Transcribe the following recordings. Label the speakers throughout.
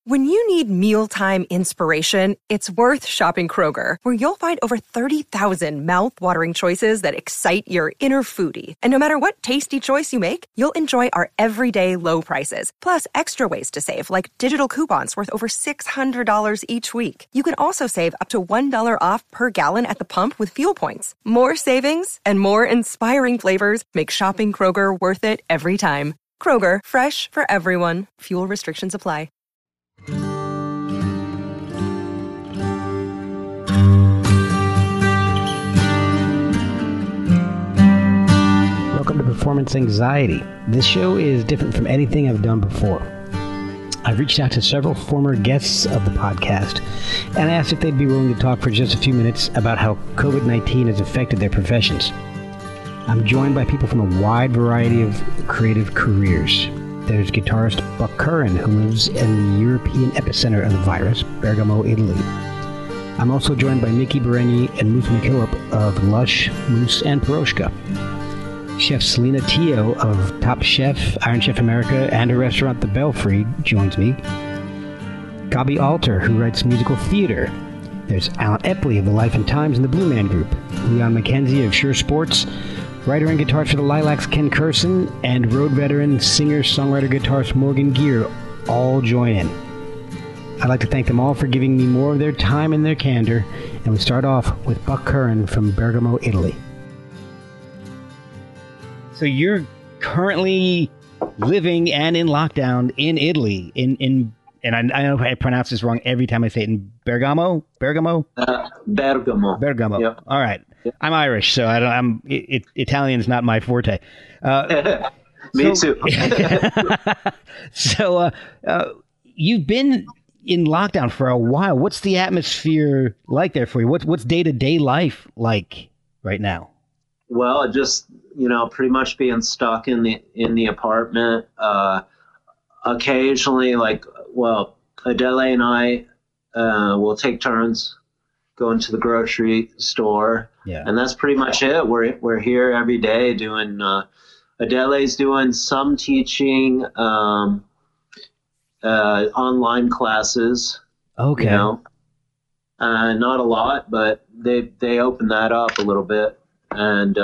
Speaker 1: When you need mealtime inspiration, it's worth shopping Kroger, where you'll find over 30,000 mouth-watering choices that excite your inner foodie. And no matter what tasty choice you make, you'll enjoy our everyday low prices, plus extra ways to save, like digital coupons worth over $600 each week. You can also save up to $1 off per gallon at the pump with fuel points. More savings and more inspiring flavors make shopping Kroger worth it every time. Kroger, fresh for everyone. Fuel restrictions apply.
Speaker 2: Welcome to Performance Anxiety. This show is different from anything I've done before. I've reached out to several former guests of the podcast and asked if they'd be willing to talk for just a few minutes about how COVID-19 has affected their professions. I'm joined by people from a wide variety of creative careers. There's guitarist Buck Curran, who lives in the European epicenter of the virus, Bergamo, Italy. I'm also joined by Mickey Berenyi and Moose McKillop of Lush, Moose, and Piroshka. Chef Selena Tio of Top Chef, Iron Chef America, and her restaurant The Belfry joins me. Gabi Alter, who writes musical theater. There's Alan Epley of The Life and Times and the Blue Man Group. Leon McKenzie of Sure Sports. Writer and guitarist for the Lilacs, Ken Curson, and road veteran, singer, songwriter, guitarist Morgan Gear all join in. I'd like to thank them all for giving me more of their time and their candor, and we start off with Buck Curran from Bergamo, Italy. So you're currently living and in lockdown in Italy, and I know I pronounce this wrong every time I say it, in Bergamo?
Speaker 3: Bergamo.
Speaker 2: Yep. All right. Yep. I'm Irish, so Italian's not my forte.
Speaker 3: Me too.
Speaker 2: So you've been in lockdown for a while. What's the atmosphere like there for you? What's day-to-day life like right now?
Speaker 3: Well, just, pretty much being stuck in the apartment. Occasionally, Adele and I will take turns going to the grocery store.
Speaker 2: Yeah.
Speaker 3: And that's pretty much it. We're here every day doing, Adele's doing some teaching, online classes.
Speaker 2: Okay.
Speaker 3: Not a lot, but they open that up a little bit, and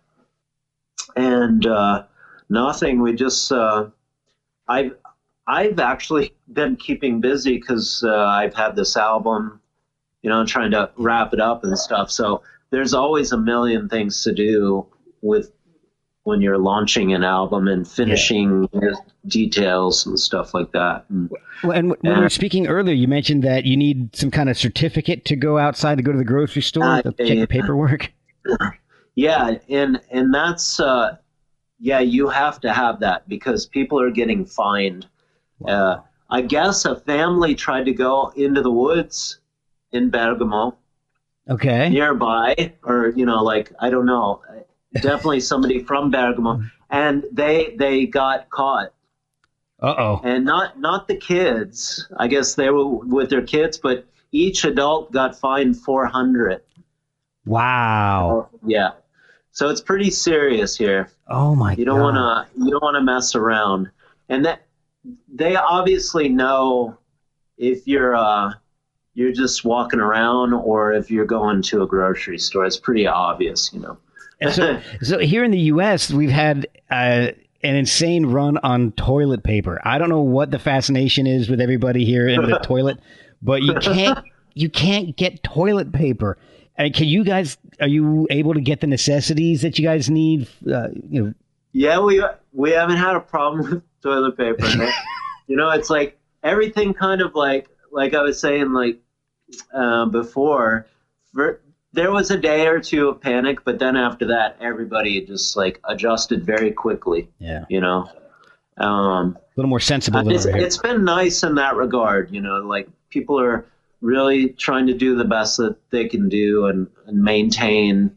Speaker 3: nothing. We just, I've actually been keeping busy because I've had this album, trying to wrap it up and stuff. So there's always a million things to do when you're launching an album and finishing details and stuff like that.
Speaker 2: And when we were speaking earlier, you mentioned that you need some kind of certificate to go outside, to go to the grocery store, to check the paperwork.
Speaker 3: Yeah. And that's, you have to have that because people are getting fined.
Speaker 2: Wow.
Speaker 3: I guess a family tried to go into the woods in Bergamo.
Speaker 2: Okay.
Speaker 3: Nearby, or, I don't know, definitely somebody from Bergamo, and they got caught.
Speaker 2: Uh-oh.
Speaker 3: And not the kids. I guess they were with their kids, but each adult got fined $400.
Speaker 2: Wow.
Speaker 3: Yeah. So it's pretty serious here.
Speaker 2: Oh my God.
Speaker 3: You don't want to mess around. And that they obviously know if you're just walking around or if you're going to a grocery store. It's pretty obvious,
Speaker 2: So here in the U.S., we've had an insane run on toilet paper. I don't know what the fascination is with everybody here in the toilet, but you can't get toilet paper. Are you able to get the necessities that you guys need?
Speaker 3: Yeah, we haven't had a problem with toilet paper. It's like everything kind of like I was saying, before, there was a day or two of panic, but then after that, everybody just adjusted very quickly.
Speaker 2: Yeah.
Speaker 3: A
Speaker 2: little more sensible than over here.
Speaker 3: It's been nice in that regard. People are really trying to do the best that they can do and maintain,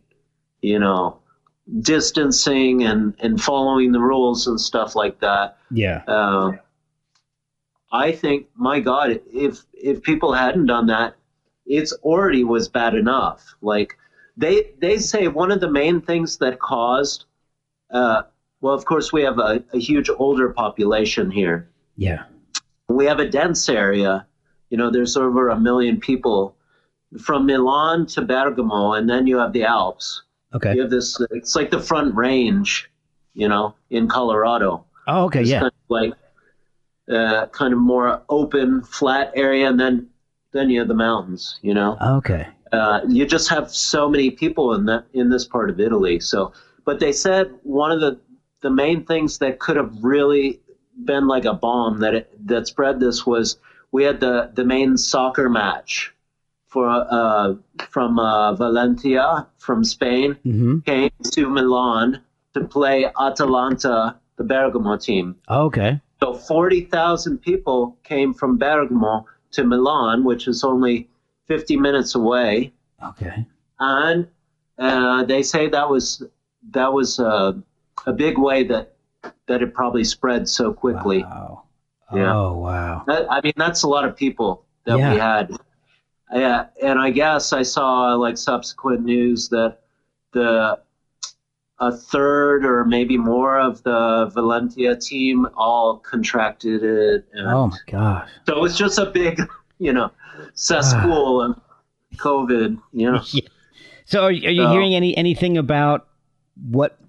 Speaker 3: distancing and following the rules and stuff like that.
Speaker 2: Yeah.
Speaker 3: I think, my God, if people hadn't done that, it's already was bad enough. They say one of the main things that caused, of course we have a huge older population here.
Speaker 2: Yeah.
Speaker 3: We have a dense area. There's over 1 million people from Milan to Bergamo, and then you have the Alps.
Speaker 2: Okay.
Speaker 3: You have this, it's like the Front Range, in Colorado.
Speaker 2: Oh, okay,
Speaker 3: it's
Speaker 2: yeah.
Speaker 3: Kind of like kind of more open, flat area, and then you have the mountains,
Speaker 2: Okay.
Speaker 3: You just have so many people in this part of Italy. So, but they said one of the main things that could have really been like a bomb that spread this was we had the main soccer match from Valencia from Spain came to Milan to play Atalanta, the Bergamo team.
Speaker 2: Okay.
Speaker 3: So 40,000 people came from Bergamo to Milan, which is only 50 minutes away.
Speaker 2: Okay.
Speaker 3: And they say that was a big way that it probably spread so quickly.
Speaker 2: Wow.
Speaker 3: Yeah.
Speaker 2: Oh, wow.
Speaker 3: I mean, that's a lot of people that we had. Yeah, and I guess I saw like subsequent news that a third or maybe more of the Valencia team all contracted it.
Speaker 2: Oh my gosh.
Speaker 3: So it's just a big, cesspool of COVID,
Speaker 2: Yeah. So are you hearing anything about what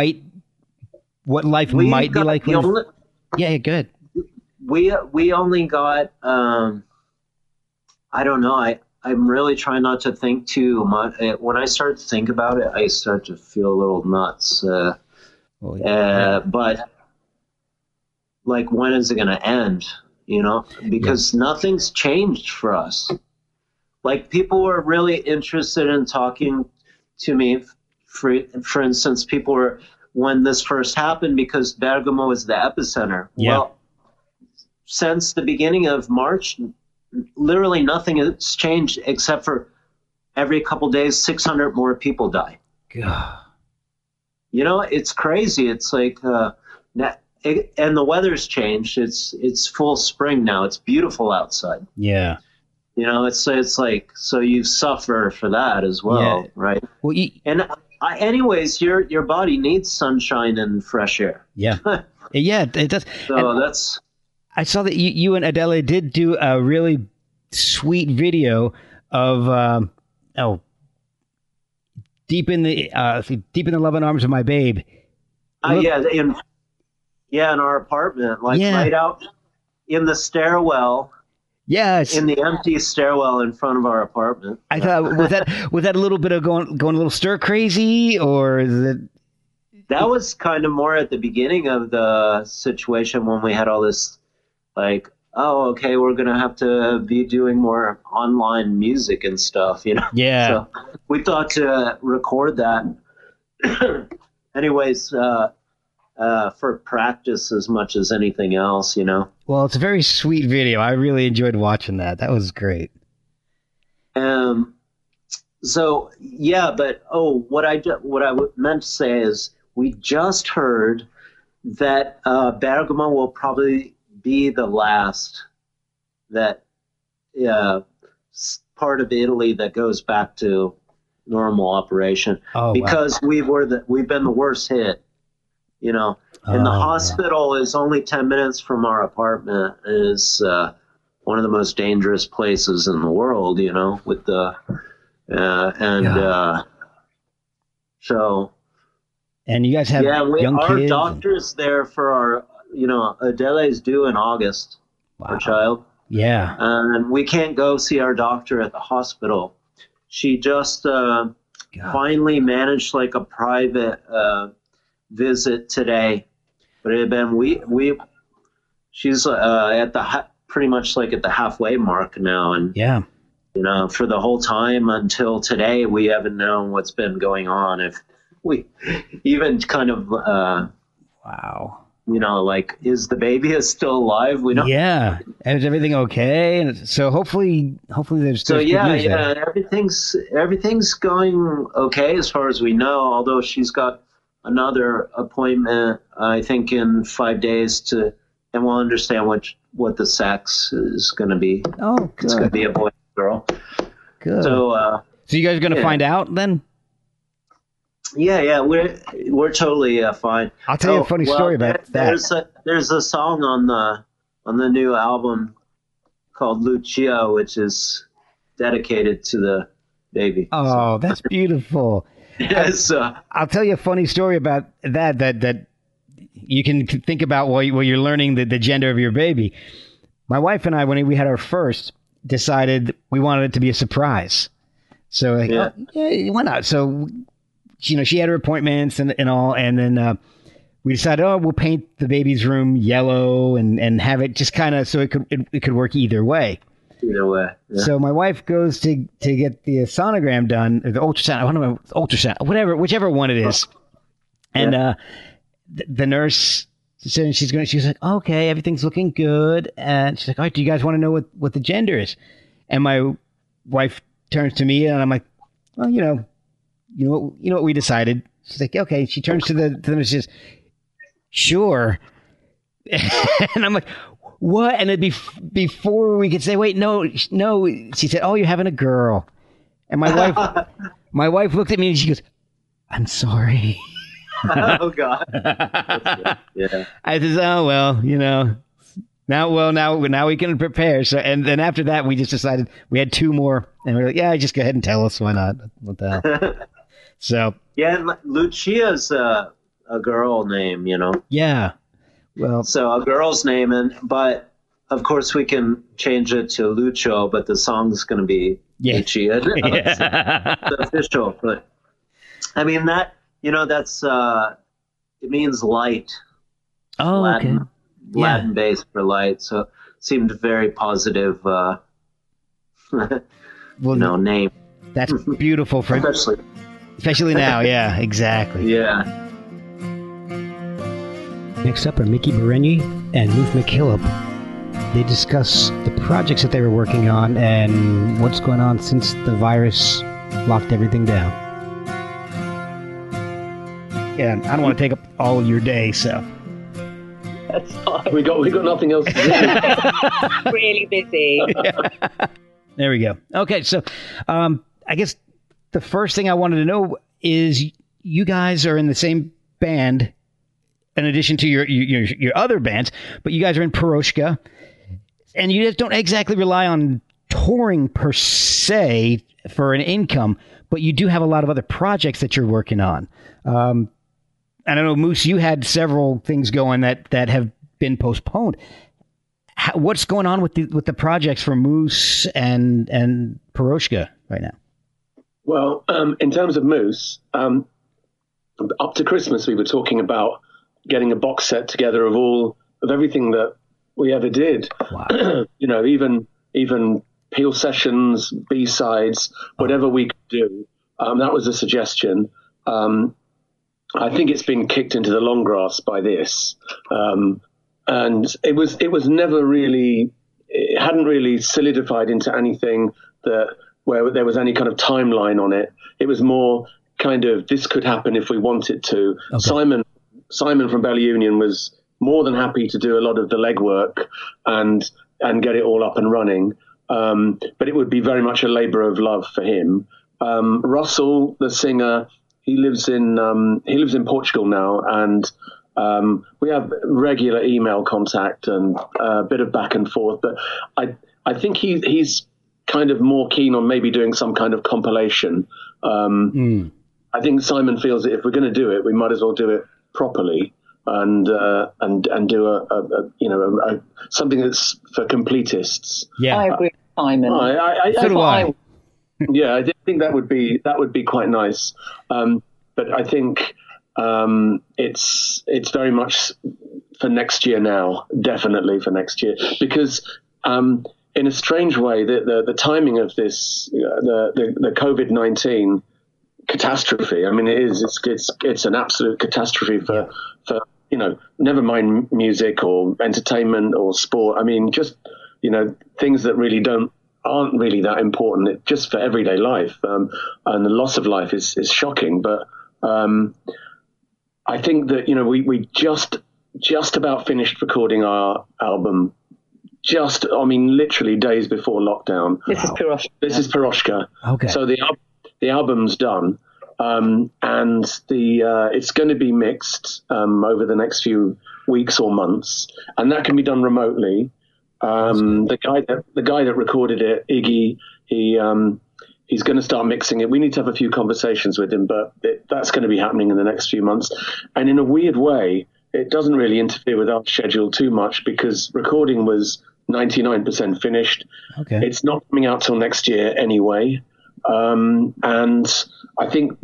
Speaker 2: life might be like? Yeah, good.
Speaker 3: We only got, I don't know. I'm really trying not to think too much. When I start to think about it, I start to feel a little nuts. But like, when is it going to end? Because nothing's changed for us. Like, people were really interested in talking to me. For instance, people were, when this first happened, because Bergamo is the epicenter.
Speaker 2: Yeah.
Speaker 3: Well, since the beginning of March, literally nothing has changed except for every couple days, 600 more people die.
Speaker 2: God.
Speaker 3: It's crazy. It's like, and the weather's changed. It's full spring now. It's beautiful outside.
Speaker 2: Yeah.
Speaker 3: It's like, so you suffer for that as well, right?
Speaker 2: Well,
Speaker 3: anyways, your body needs sunshine and fresh air.
Speaker 2: Yeah. Yeah, it does.
Speaker 3: So that's.
Speaker 2: I saw that you and Adele did do a really sweet video of deep in the loving arms of my babe.
Speaker 3: In our apartment, right out in the stairwell.
Speaker 2: Yes,
Speaker 3: in the empty stairwell in front of our apartment.
Speaker 2: I thought was that a little bit of going a little stir crazy, or is it?
Speaker 3: That was kind of more at the beginning of the situation when we had all this. Like, oh, okay, we're going to have to be doing more online music and stuff,
Speaker 2: Yeah.
Speaker 3: So we thought to record that. Anyways, for practice as much as anything else,
Speaker 2: Well, it's a very sweet video. I really enjoyed watching that. That was great.
Speaker 3: So, yeah, but, what I meant to say is we just heard that Bergamo will probably be the last part of Italy that goes back to normal operation, because wow. we've been the worst hit, and the hospital is only 10 minutes from our apartment. Is one of the most dangerous places in the world, with the so.
Speaker 2: And you guys have young
Speaker 3: our
Speaker 2: kids.
Speaker 3: Our doctor's there for our. Adele is due in August, our child.
Speaker 2: Yeah.
Speaker 3: And we can't go see our doctor at the hospital. She just finally managed like a private visit today. But it had been, she's at the pretty much like at the halfway mark now. And, for the whole time until today, we haven't known what's been going on. If we even kind of,
Speaker 2: wow.
Speaker 3: Like, is the baby still alive? We don't.
Speaker 2: Yeah, is everything okay? And so hopefully there's.
Speaker 3: So everything's going okay as far as we know. Although she's got another appointment, I think in 5 days and we'll understand what the sex is going to be.
Speaker 2: Oh, good.
Speaker 3: It's going to be a boy and girl.
Speaker 2: Good.
Speaker 3: So
Speaker 2: you guys are going to find out then?
Speaker 3: Yeah, we're totally fine.
Speaker 2: I'll tell you a funny story about that.
Speaker 3: There's a song on on the new album called Lucia, which is dedicated to the baby.
Speaker 2: Oh, that's beautiful.
Speaker 3: Yes.
Speaker 2: I'll tell you a funny story about that you can think about while you're learning the gender of your baby. My wife and I, when we had our first, decided we wanted it to be a surprise. So, why not? So, she had her appointments and all, and then we decided, we'll paint the baby's room yellow and have it just kind of so it could work either way.
Speaker 3: Either way. Yeah.
Speaker 2: So my wife goes to get the sonogram done, or the ultrasound. I don't know, ultrasound, whichever one it is. And the nurse said she was like, okay, everything's looking good. And she's like, all right, do you guys want to know what the gender is? And my wife turns to me, and I'm like, well, you know what we decided. She's like, okay. She turns to the nurse and says, sure. And I'm like, what? And before we could say, wait, no, she said, oh, you're having a girl. And my wife looked at me and she goes, I'm sorry.
Speaker 3: Oh God. Yeah.
Speaker 2: I said, oh, well, now we can prepare. So, and then after that, we just decided we had two more, and we were like, yeah, just go ahead and tell us. Why not? What the hell? So. Yeah.
Speaker 3: Lucia's a girl name,
Speaker 2: Yeah. Well,
Speaker 3: so a girl's name, but of course we can change it to Lucio, but the song's going to be Lucia. It's official. But I mean that's it means light.
Speaker 2: Oh,
Speaker 3: Latin,
Speaker 2: okay.
Speaker 3: Latin based for light. So it seemed very positive. Name.
Speaker 2: That's beautiful for especially now. Yeah, exactly.
Speaker 3: Yeah.
Speaker 2: Next up are Mickey Berenyi and Ruth McKillop. They discuss the projects that they were working on and what's going on since the virus locked everything down. Yeah, I don't want to take up all of your day, so.
Speaker 4: That's fine.
Speaker 5: We got nothing else to do.
Speaker 4: Really busy.
Speaker 2: Yeah. There we go. Okay, so I guess the first thing I wanted to know is you guys are in the same band in addition to your other bands, but you guys are in Piroshka, and you just don't exactly rely on touring per se for an income, but you do have a lot of other projects that you're working on. I don't know, Moose, you had several things going that have been postponed. What's going on with the projects for Moose and Piroshka right now?
Speaker 5: Well, in terms of Moose, up to Christmas we were talking about getting a box set together of everything that we ever did.
Speaker 2: Wow.
Speaker 5: Even Peel sessions, B-sides, whatever we could do. That was a suggestion. I think it's been kicked into the long grass by this. And it was never really, it hadn't really solidified into anything where there was any kind of timeline on it. It was more kind of, this could happen if we wanted to. Okay. Simon from Bella Union was more than happy to do a lot of the legwork and get it all up and running. But it would be very much a labor of love for him. Russell, the singer, he lives in Portugal now, and we have regular email contact and a bit of back and forth. But I think he's kind of more keen on maybe doing some kind of compilation. I think Simon feels that if we're going to do it, we might as well do it properly and do a something that's for completists.
Speaker 2: Yeah,
Speaker 4: I agree with Simon.
Speaker 2: So do I.
Speaker 5: Yeah, I think that would be quite nice. But I think it's very much for next year now, definitely for next year, because in a strange way, the timing of this, the COVID-19 catastrophe. I mean, it's an absolute catastrophe for never mind music or entertainment or sport. I mean, just things that really aren't really that important, just for everyday life. And the loss of life is shocking. But I think that we just about finished recording our album. Literally days before lockdown.
Speaker 4: This is Piroshka.
Speaker 5: This is Piroshka.
Speaker 2: Okay.
Speaker 5: So the album's done. and it's going to be mixed over the next few weeks or months, and that can be done remotely. The guy that recorded it, Iggy, he's going to start mixing it. We need to have a few conversations with him, but that's going to be happening in the next few months. And in a weird way, it doesn't really interfere with our schedule too much because recording was 99% finished.
Speaker 2: Okay.
Speaker 5: It's not coming out till next year anyway. And I think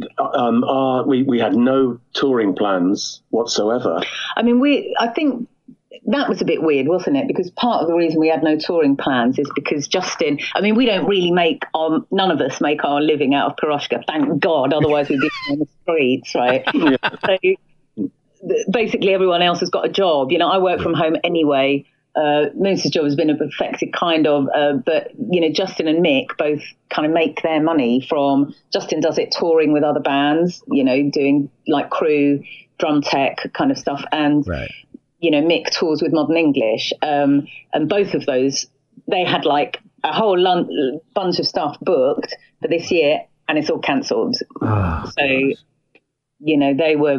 Speaker 5: we had no touring plans whatsoever.
Speaker 4: I mean, I think that was a bit weird, wasn't it? Because part of the reason we had no touring plans is because Justin, I mean, we don't really none of us make our living out of Piroshka, thank God, otherwise we'd be on the streets, right? Yeah. So basically everyone else has got a job. You know, I work from home anyway. Moose's job has been affected kind of, but, you know, Justin and Mick both kind of make their money from, Justin does it touring with other bands, you know, doing like crew, drum tech kind of stuff. And,
Speaker 2: right.
Speaker 4: You know, Mick tours with Modern English. And both of those, they had like a whole bunch of stuff booked for this year and it's all cancelled.
Speaker 2: Oh,
Speaker 4: so, you know,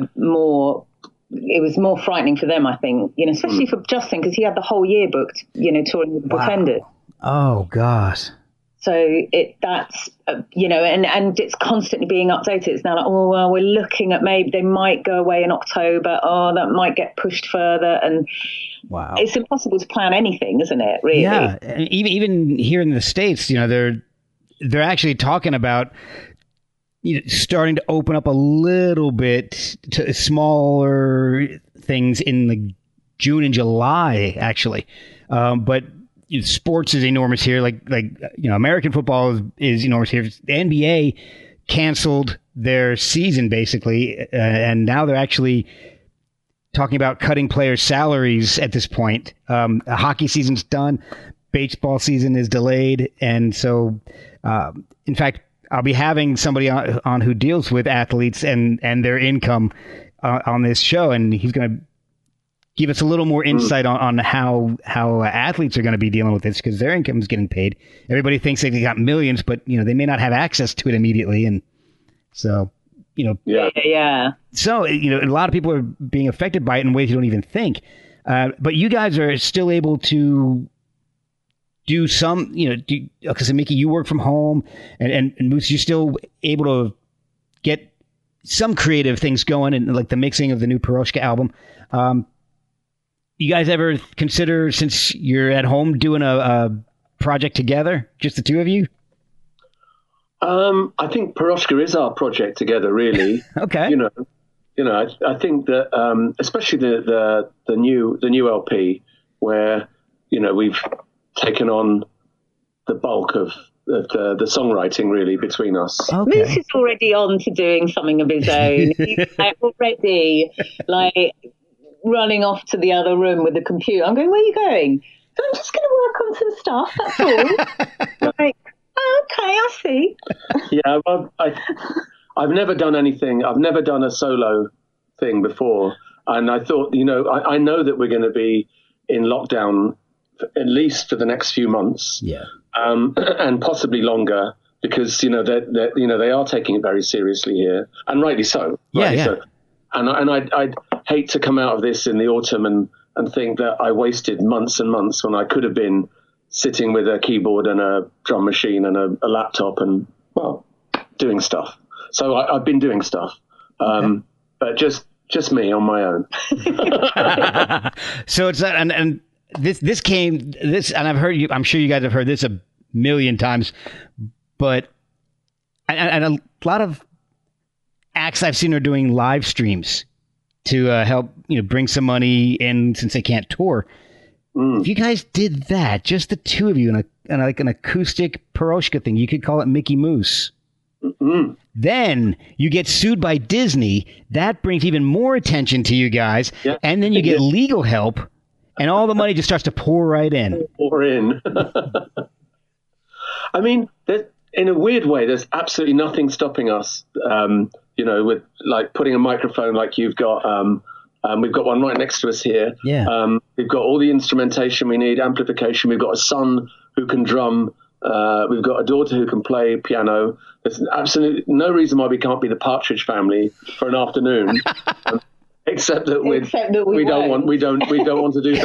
Speaker 4: it was more frightening for them, I think, you know, especially for Justin, because he had the whole year booked, you know, touring with the Pretenders.
Speaker 2: Oh, God.
Speaker 4: So that's, you know, and it's constantly being updated. It's now like, oh, well, we're looking at maybe they might go away in October. Oh, that might get pushed further. And
Speaker 2: wow,
Speaker 4: it's impossible to plan anything, isn't it, really?
Speaker 2: Yeah. And even here in the States, you know, they're actually talking about, you know, starting to open up a little bit to smaller things in the June and July, actually. But you know, sports is enormous here. Like you know, American football is enormous here. The NBA canceled their season basically, and now they're actually talking about cutting players' salaries at this point. The hockey season's done, baseball season is delayed, and so in fact, I'll be having somebody on who deals with athletes and their income on this show, and he's going to give us a little more insight on how athletes are going to be dealing with this because their income is getting paid. Everybody thinks they got millions, but you know they may not have access to it immediately, and so you know,
Speaker 4: yeah. So
Speaker 2: you know, a lot of people are being affected by it in ways you don't even think. But you guys are still able to do some, you know, because Mickey, you work from home, and Moose, you're still able to get some creative things going, and like the mixing of the new Piroshka album. You guys ever consider, since you're at home, doing a project together, just the two of you?
Speaker 5: I think Piroshka is our project together, really.
Speaker 2: Okay.
Speaker 5: You know, I think that especially the new LP, where you know we've taken on the bulk of the songwriting really between us.
Speaker 2: Okay.
Speaker 4: Moose is already on to doing something of his own. He's already running off to the other room with the computer. I'm going, where are you going? So I'm just going to work on some stuff, that's all. Like, oh, okay, I see.
Speaker 5: Yeah, well, I've never done anything. I've never done a solo thing before. And I thought, you know, I know that we're going to be in lockdown at least for the next few months.
Speaker 2: Yeah.
Speaker 5: And possibly longer because, you know, they are taking it very seriously here. And rightly so.
Speaker 2: Yeah.
Speaker 5: So. And I'd hate to come out of this in the autumn and think that I wasted months and months when I could have been sitting with a keyboard and a drum machine and a laptop and, well, doing stuff. So I've been doing stuff, but just me on my own.
Speaker 2: So it's and this came, and I've heard you. I'm sure you guys have heard this a million times, but and a lot of acts I've seen are doing live streams to help, you know, bring some money in since they can't tour. If you guys did that, just the two of you, and like an acoustic Piroshka thing, you could call it Mickey Moose.
Speaker 5: Mm-hmm.
Speaker 2: Then you get sued by Disney. That brings even more attention to you guys, and then you get legal help, and all the money just starts to pour right in.
Speaker 5: Pour in. I mean, in a weird way, there's absolutely nothing stopping us. You know, with like putting a microphone like you've got. We've got one right next to us here.
Speaker 2: Yeah.
Speaker 5: We've got all the instrumentation we need, amplification. We've got a son who can drum We've got a daughter who can play piano. There's absolutely no reason why we can't be the Partridge Family for an afternoon, except that we don't want to do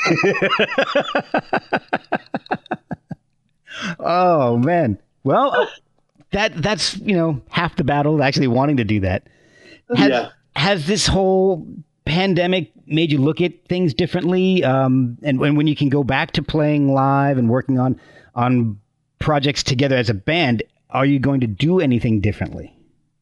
Speaker 5: that.
Speaker 2: Oh man! Well, that's half the battle. Actually, wanting to do that. Has this whole pandemic made you look at things differently? And when you can go back to playing live and working on projects together as a band, are you going to do anything differently?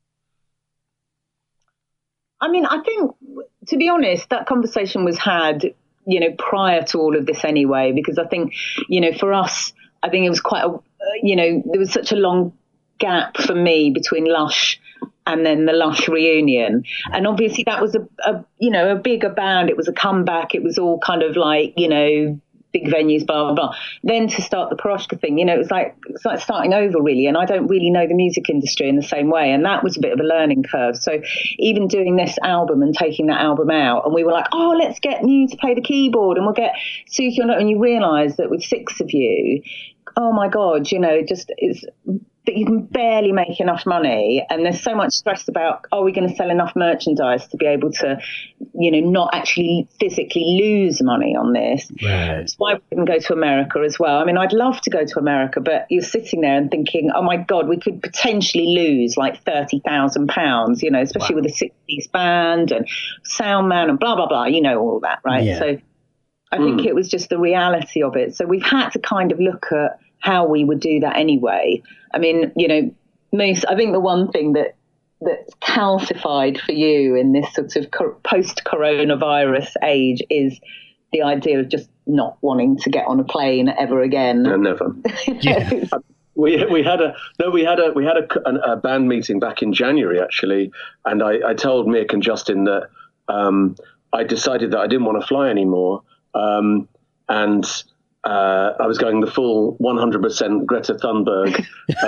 Speaker 4: I mean, I think, to be honest, that conversation was had, prior to all of this anyway, because I think, for us, I think it was quite there was such a long gap for me between Lush and then the Lush reunion. And obviously that was a bigger band. It was a comeback. It was all kind of like, big venues, blah, blah, blah. Then to start the Piroshka thing, it's like starting over really. And I don't really know the music industry in the same way. And that was a bit of a learning curve. So even doing this album and taking that album out, and we were like, oh, let's get Mew to play the keyboard and we'll get Suki on it. And you realise that with 6 of you, oh my God, but you can barely make enough money, and there's so much stress about, are we going to sell enough merchandise to be able to, not actually physically lose money on this.
Speaker 2: Right.
Speaker 4: That's why we didn't go to America as well. I mean, I'd love to go to America, but you're sitting there and thinking, oh my God, we could potentially lose like £30,000, especially with a 60s band and sound man and blah, blah, blah, all that, right?
Speaker 2: Yeah.
Speaker 4: So I think it was just the reality of it. So we've had to kind of look at how we would do that anyway. I mean, Moose, I think the one thing that's calcified for you in this sort of post-coronavirus age is the idea of just not wanting to get on a plane ever again.
Speaker 5: No, never.
Speaker 2: Yeah.
Speaker 5: We had a band meeting back in January actually, and I told Mick and Justin that I decided that I didn't want to fly anymore, and I was going the full 100% Greta Thunberg,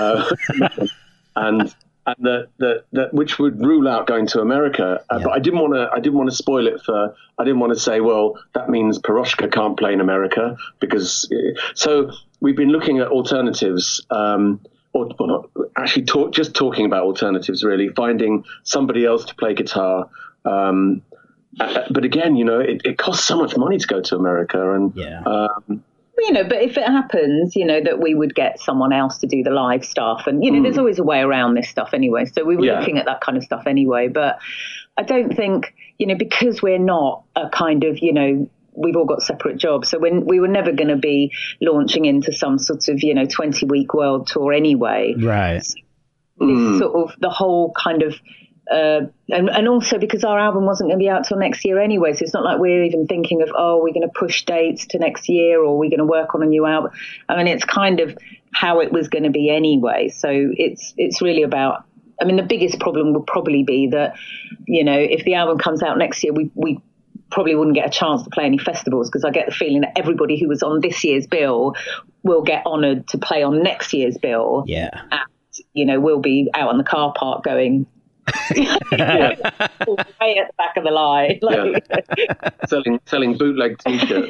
Speaker 5: and that which would rule out going to America. But I didn't want to spoil it I didn't want to say, well, that means Piroshka can't play in America, because so we've been looking at alternatives, just talking about alternatives, really, finding somebody else to play guitar. But again, it costs so much money to go to America, and
Speaker 4: but if it happens, that we would get someone else to do the live stuff, and there's always a way around this stuff anyway. So we were looking at that kind of stuff anyway. But I don't think, because we're not a kind of, we've all got separate jobs. So when we were never going to be launching into some sort of 20-week world tour anyway.
Speaker 2: Right.
Speaker 4: So this sort of the whole kind of. And also because our album wasn't going to be out till next year anyway, so it's not like we're even thinking of, we're going to push dates to next year, or we're going to work on a new album. I mean, it's kind of how it was going to be anyway. So it's really about, I mean, the biggest problem would probably be that, if the album comes out next year, we probably wouldn't get a chance to play any festivals, because I get the feeling that everybody who was on this year's bill will get honoured to play on next year's bill.
Speaker 2: Yeah.
Speaker 4: And, we'll be out on the car park going, way at the back of the line,
Speaker 5: selling bootleg t-shirts.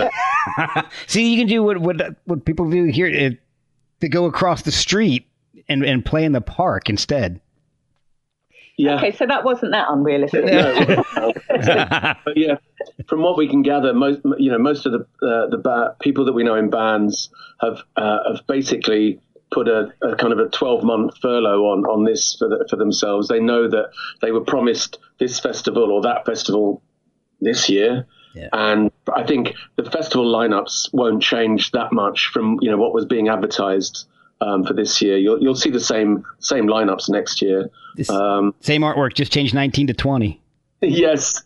Speaker 2: See, you can do what people do here. They go across the street and play in the park instead.
Speaker 5: Yeah.
Speaker 4: Okay, so that wasn't that unrealistic.
Speaker 5: No. But yeah, from what we can gather, most of the people that we know in bands have basically put a kind of a 12-month furlough on this for themselves. They know that they were promised this festival or that festival this year, and I think the festival lineups won't change that much from what was being advertised for this year. You'll see the same lineups next year.
Speaker 2: Same artwork, just changed 19 to 20.
Speaker 5: Yes.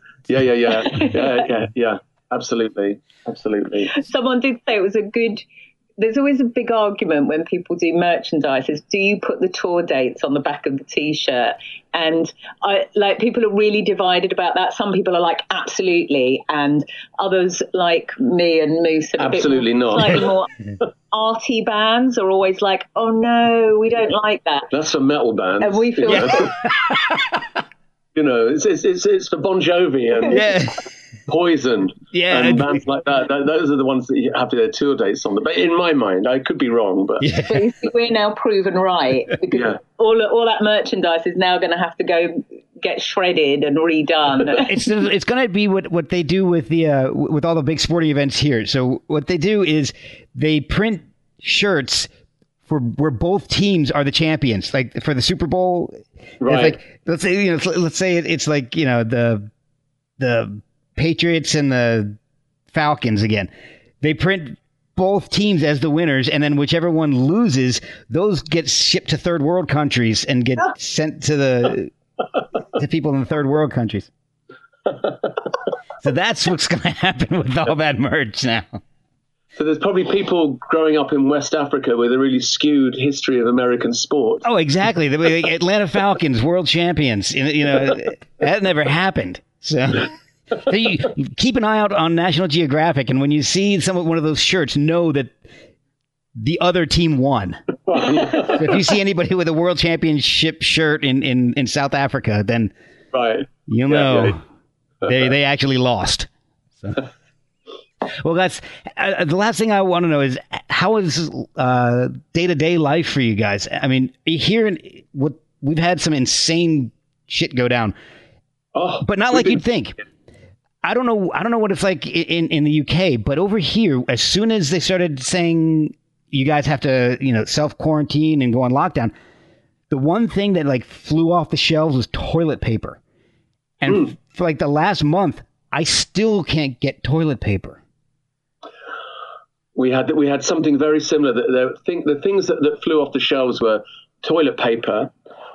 Speaker 5: Yeah. Absolutely.
Speaker 4: Someone did say it was a good. There's always a big argument when people do merchandise is, do you put the tour dates on the back of the T-shirt? And people are really divided about that. Some people are like, absolutely. And others like me and Moose are
Speaker 5: absolutely not.
Speaker 4: Slightly more arty bands are always like, oh no, we don't like that.
Speaker 5: That's for metal bands.
Speaker 4: And we feel
Speaker 5: it's for Bon Jovi. And Poison, and bands like that. Those are the ones that you have their tour dates on. But in my mind, I could be wrong. But
Speaker 4: we're now proven right, because all that merchandise is now going to have to go get shredded and redone.
Speaker 2: It's going to be what they do with the with all the big sporting events here. So what they do is they print shirts for where both teams are the champions. Like for the Super Bowl,
Speaker 5: right?
Speaker 2: Let's say it's like the Patriots and the Falcons again. They print both teams as the winners, and then whichever one loses, those get shipped to third world countries and get sent to people in the third world countries. So that's what's going to happen with all that merch now.
Speaker 5: So there's probably people growing up in West Africa with a really skewed history of American sport.
Speaker 2: Oh, exactly. The Atlanta Falcons, world champions. That never happened. So you keep an eye out on National Geographic, and when you see one of those shirts, know that the other team won. So if you see anybody with a world championship shirt in South Africa, then you'll know they actually lost. So. Well, guys, the last thing I want to know is, how is day-to-day life for you guys? I mean, we've had some insane shit go down, but not like you'd think. I don't know what it's like in the UK, but over here, as soon as they started saying you guys have to, self-quarantine and go on lockdown, the one thing that like flew off the shelves was toilet paper. And for like the last month, I still can't get toilet paper.
Speaker 5: We had something very similar. The things that flew off the shelves were toilet paper,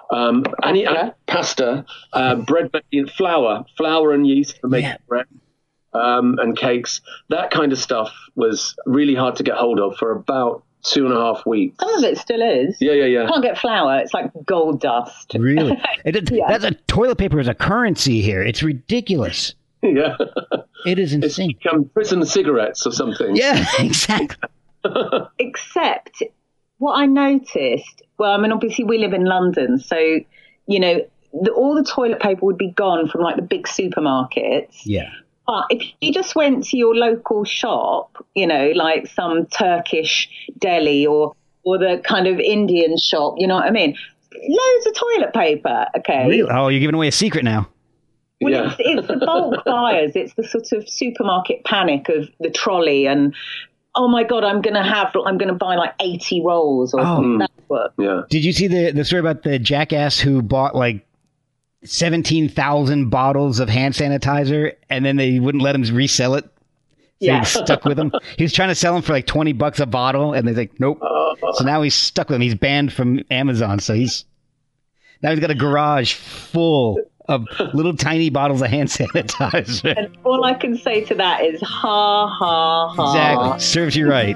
Speaker 5: pasta, bread making, flour and yeast for making bread, and cakes. That kind of stuff was really hard to get hold of for about 2.5 weeks.
Speaker 4: Some of it still is.
Speaker 5: Yeah.
Speaker 4: Can't get flour. It's like gold dust.
Speaker 2: Really? That's toilet paper is a currency here. It's ridiculous.
Speaker 5: Yeah.
Speaker 2: It is insane.
Speaker 5: It's become prison cigarettes or something.
Speaker 2: Yeah, exactly.
Speaker 4: Except what I noticed, well, I mean, obviously we live in London, so, all the toilet paper would be gone from like the big supermarkets.
Speaker 2: Yeah.
Speaker 4: But if you just went to your local shop, like some Turkish deli or the kind of Indian shop, you know what I mean? Loads of toilet paper, okay?
Speaker 2: Really? Oh, you're giving away a secret now.
Speaker 4: Well, it's the bulk buyers. It's the sort of supermarket panic of the trolley and, oh my God, I'm going to buy like 80 rolls or something. That's what.
Speaker 5: Yeah.
Speaker 2: Did you see the story about the jackass who bought like 17,000 bottles of hand sanitizer and then they wouldn't let him resell it? So he stuck with them. He was trying to sell them for like $20 a bottle and they're like, nope. So now he's stuck with them. He's banned from Amazon. So he's got a garage full of little tiny bottles of hand sanitizer.
Speaker 4: And all I can say to that is ha, ha, ha.
Speaker 2: Exactly. Serves you right.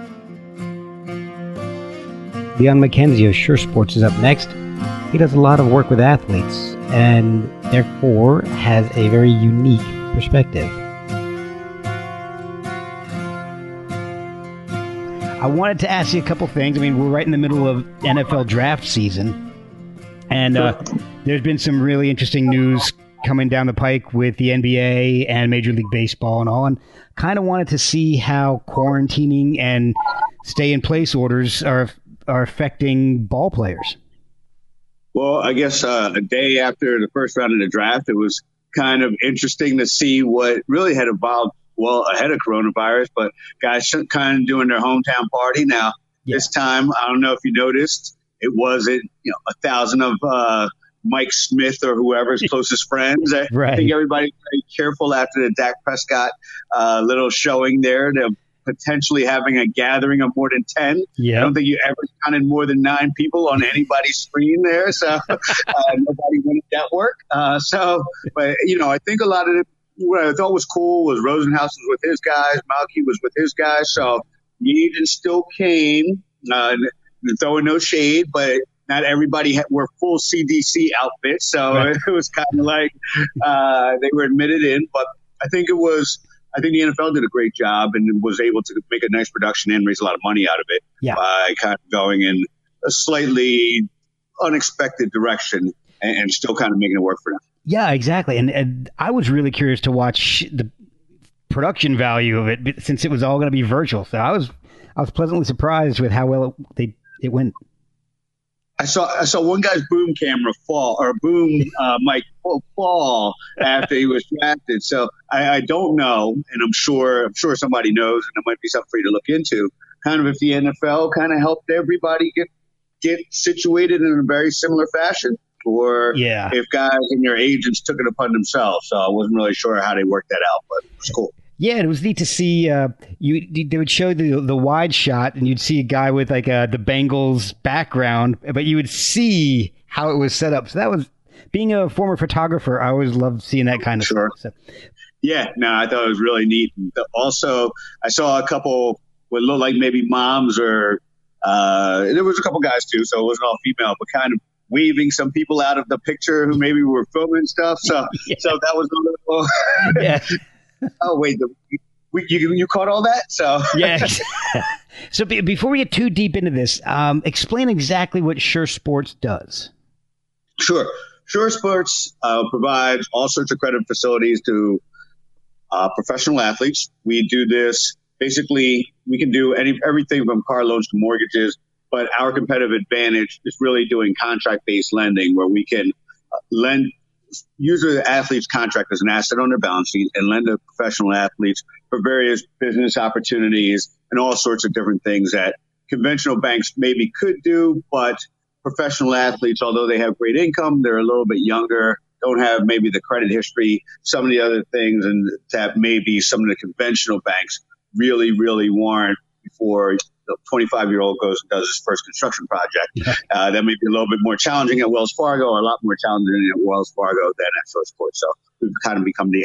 Speaker 2: Leon McKenzie of Sure Sports is up next. He does a lot of work with athletes and therefore has a very unique perspective. I wanted to ask you a couple things. I mean, we're right in the middle of NFL draft season. And there's been some really interesting news coming down the pike with the NBA and Major League Baseball and all. And kind of wanted to see how quarantining and stay-in-place orders are affecting ball players.
Speaker 6: Well, I guess a day after the first round of the draft, it was kind of interesting to see what really had evolved well ahead of coronavirus. But guys kind of doing their hometown party. Now, this time, I don't know if you noticed, it wasn't 1,000 of Mike Smith or whoever's closest friends. I think everybody's very careful after the Dak Prescott little showing there. They're potentially having a gathering of more than 10. I don't think you ever counted more than 9 people on anybody's screen there. So nobody wanted that work. But I think a lot of it, what I thought was cool was Rosenhaus was with his guys, Malky was with his guys. So Yeadon still came. Throwing no shade, but not everybody were full CDC outfits, so it was kind of like they were admitted in. But I think the NFL did a great job and was able to make a nice production and raise a lot of money out of it by kind of going in a slightly unexpected direction and still kind of making it work for them.
Speaker 2: Yeah, exactly. And I was really curious to watch production value of it since it was all going to be virtual. So I was pleasantly surprised with how well it went.
Speaker 6: I saw one guy's boom camera fall, or boom mic fall after he was drafted. So I don't know, and I'm sure somebody knows, and it might be something for you to look into. Kind of if the NFL kind of helped everybody get situated in a very similar fashion, or if guys and their agents took it upon themselves. So I wasn't really sure how they worked that out, but it was cool.
Speaker 2: Yeah, it was neat to see. They would show the wide shot, and you'd see a guy with like the Bengals background, but you would see how it was set up. So that was, being a former photographer, I always loved seeing that kind of stuff. So.
Speaker 6: Yeah, no, I thought it was really neat. And also, I saw a couple what looked like maybe moms, or there was a couple guys too, so it wasn't all female, but kind of waving some people out of the picture who maybe were filming stuff. So so that was a little. Yeah. Oh, wait, you caught all that? So
Speaker 2: yeah. So before we get too deep into this, explain exactly what Sure Sports does.
Speaker 6: Sure. Sure Sports provides all sorts of credit facilities to professional athletes. We do this, basically, we can do everything from car loans to mortgages, but our competitive advantage is really doing contract-based lending, where we can use the athlete's contract as an asset on their balance sheet and lend to professional athletes for various business opportunities and all sorts of different things that conventional banks maybe could do, but professional athletes, although they have great income, they're a little bit younger, don't have maybe the credit history, some of the other things, and that maybe some of the conventional banks really, really warrant before the 25-year-old goes and does his first construction project. That may be a little bit more challenging at Wells Fargo, or a lot more challenging at Wells Fargo than at Sure Sports. So we've kind of become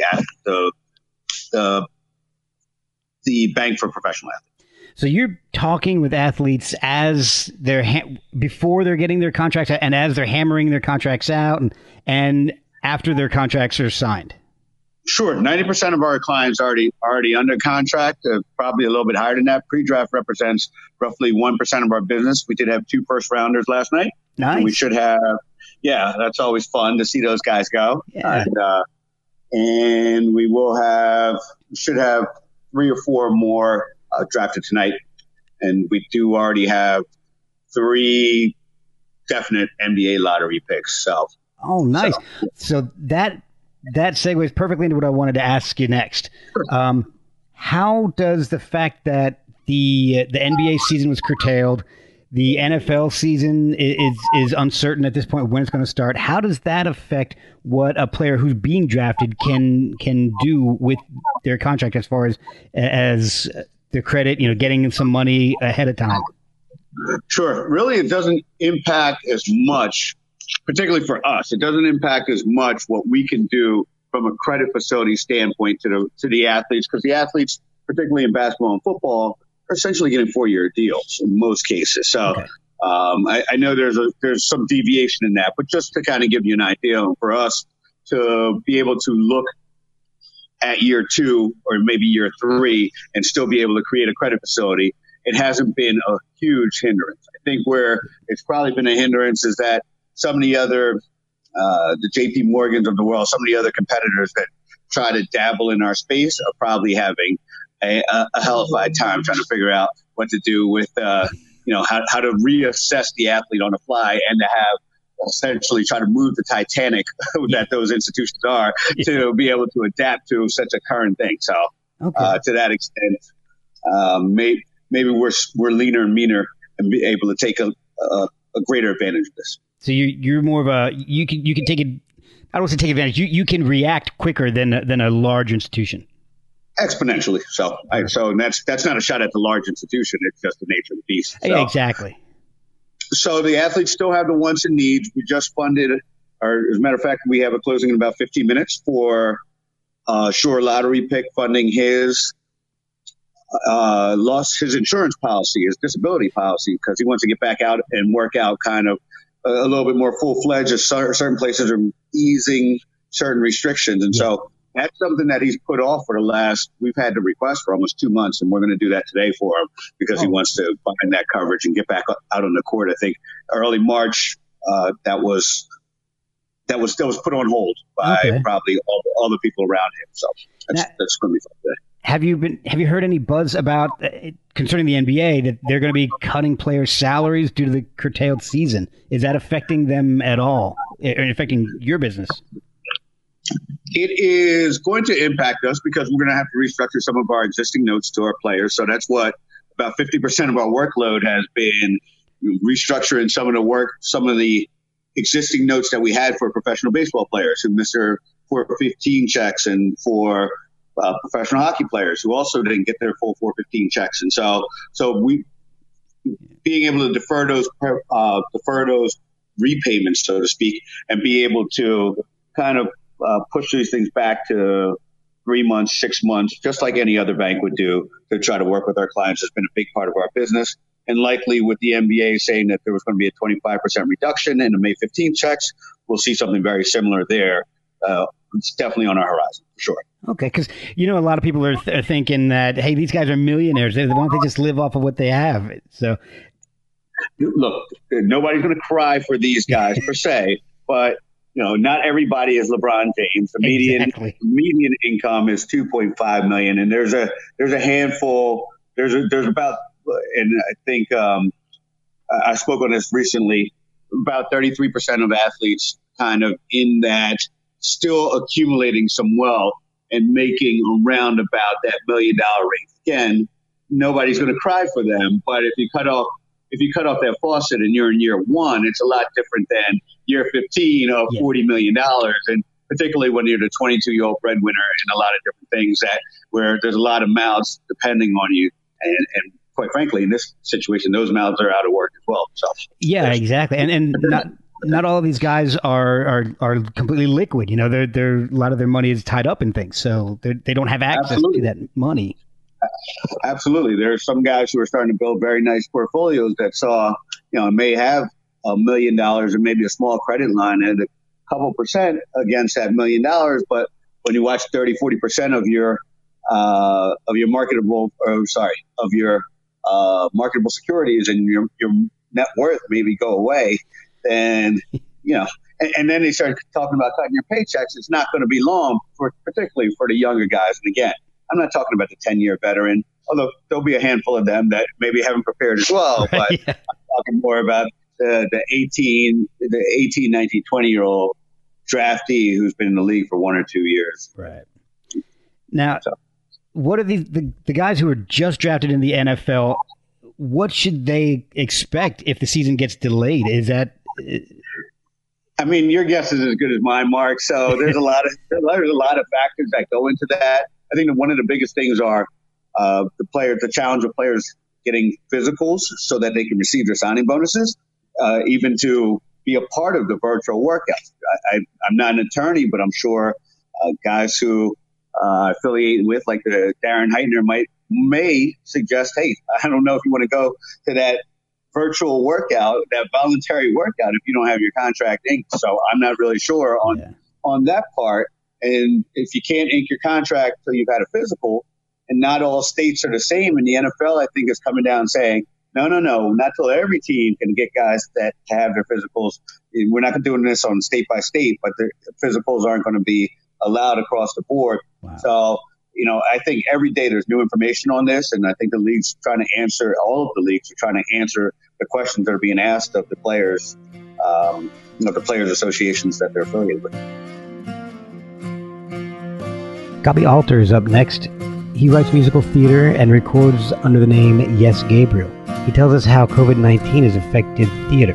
Speaker 6: the bank for professional athletes.
Speaker 2: So you're talking with athletes as they're before they're getting their contracts, and as they're hammering their contracts out, and after their contracts are signed.
Speaker 6: Sure. 90% of our clients are already under contract, probably a little bit higher than that. Pre-draft represents roughly 1% of our business. We did have 2 first-rounders last night.
Speaker 2: Nice.
Speaker 6: And we should have, that's always fun to see those guys go.
Speaker 2: Yeah.
Speaker 6: And we should have 3 or 4 more drafted tonight. And we do already have 3 definite NBA lottery picks. So.
Speaker 2: Oh, nice. So that segues perfectly into what I wanted to ask you next. How does the fact that the NBA season was curtailed, the NFL season is uncertain at this point when it's going to start, how does that affect what a player who's being drafted can do with their contract as far as their credit, getting some money ahead of time?
Speaker 6: Sure. Really, it doesn't impact as much. Particularly for us, it doesn't impact as much what we can do from a credit facility standpoint to the athletes, because the athletes, particularly in basketball and football, are essentially getting 4-year deals in most cases. So okay. I know there's some deviation in that, but just to kind of give you an idea, for us to be able to look at year 2 or maybe year 3 and still be able to create a credit facility, it hasn't been a huge hindrance. I think where it's probably been a hindrance is that some of the other, the JP Morgans of the world, some of the other competitors that try to dabble in our space are probably having a hellified time trying to figure out what to do with, how to reassess the athlete on the fly, and to have essentially try to move the Titanic that those institutions are to be able to adapt to such a current thing. So to that extent, maybe we're leaner and meaner and be able to take a greater advantage of this.
Speaker 2: So you're more of a you can take it. I don't want to take advantage. You can react quicker than a large institution.
Speaker 6: Exponentially. So that's not a shot at the large institution. It's just the nature of the beast. So,
Speaker 2: exactly.
Speaker 6: So the athletes still have the wants and needs. We just funded, or as a matter of fact, we have a closing in about 15 minutes for Sure lottery pick funding his lost his insurance policy, his disability policy, because he wants to get back out and work out kind of a little bit more full-fledged, as certain places are easing certain restrictions. And so that's something that he's put off for we've had the request for almost 2 months, and we're going to do that today for him because he wants to find that coverage and get back out on the court. I think early March, that was put on hold by probably all the people around him. So that's going to be fun today.
Speaker 2: Have you heard any buzz about concerning the NBA that they're going to be cutting players' salaries due to the curtailed season? Is that affecting them at all, or affecting your business?
Speaker 6: It is going to impact us because we're going to have to restructure some of our existing notes to our players. So that's what about 50% of our workload has been, restructuring some of the existing notes that we had for professional baseball players who missed their 415 checks, and for professional hockey players who also didn't get their full 415 checks. And so we being able to defer those repayments, so to speak, and be able to kind of push these things back to 3 months, 6 months, just like any other bank would do, to try to work with our clients has been a big part of our business. And likely with the NBA saying that there was going to be a 25% reduction in the May 15th checks, we'll see something very similar there. It's definitely on our horizon, for sure.
Speaker 2: Okay, because, a lot of people are thinking that, hey, these guys are millionaires. Why don't they just live off of what they have? So,
Speaker 6: look, nobody's going to cry for these guys per se, but not everybody is LeBron James. The median income is $2.5 million, and there's a handful. There's about, and I think I spoke on this recently. About 33% of athletes kind of in that, still accumulating some wealth and making around about that $1 million range. Again, nobody's going to cry for them, but if you cut off that faucet and you're in year one, it's a lot different than year 15 of $40 million. And particularly when you're the 22-year-old breadwinner and a lot of different things where there's a lot of mouths depending on you. And quite frankly, in this situation, those mouths are out of work as well. So
Speaker 2: yeah, exactly. And not all of these guys are completely liquid. They're a lot of their money is tied up in things, so they don't have access to that money.
Speaker 6: Absolutely. There are some guys who are starting to build very nice portfolios that may have $1 million or maybe a small credit line and a couple percent against that $1 million. But when you watch 30-40% of your marketable securities and your net worth maybe go away, then and then they start talking about cutting your paychecks. It's not going to be long, particularly for the younger guys. And again, I'm not talking about the 10-year veteran, although there'll be a handful of them that maybe haven't prepared as well. But I'm talking more about the 18, 19, 20-year-old draftee who's been in the league for 1 or 2 years.
Speaker 2: Right. Now, what are the guys who are just drafted in the NFL? What should they expect if the season gets delayed? Is that?
Speaker 6: I mean, your guess is as good as mine, Mark. So there's a lot of factors that go into that. I think that one of the biggest things are the challenge of players getting physicals so that they can receive their signing bonuses, even to be a part of the virtual workouts. I'm not an attorney, but I'm sure guys who affiliate with, like the Darren Heitner, may suggest, hey, I don't know if you want to go to that virtual workout, that voluntary workout, if you don't have your contract inked. So I'm not really sure on that part. And if you can't ink your contract till you've had a physical, and not all states are the same, and the NFL, I think, is coming down saying, no, not till every team can get guys that have their physicals. We're not doing this on state by state, but the physicals aren't going to be allowed across the board. Wow. So, I think every day there's new information on this, and I think all of the leagues are trying to answer the questions that are being asked of the players, the players' associations that they're affiliated with.
Speaker 2: Gabby Alter is up next. He writes musical theater and records under the name Yes Gabriel. He tells us how COVID-19 has affected theater.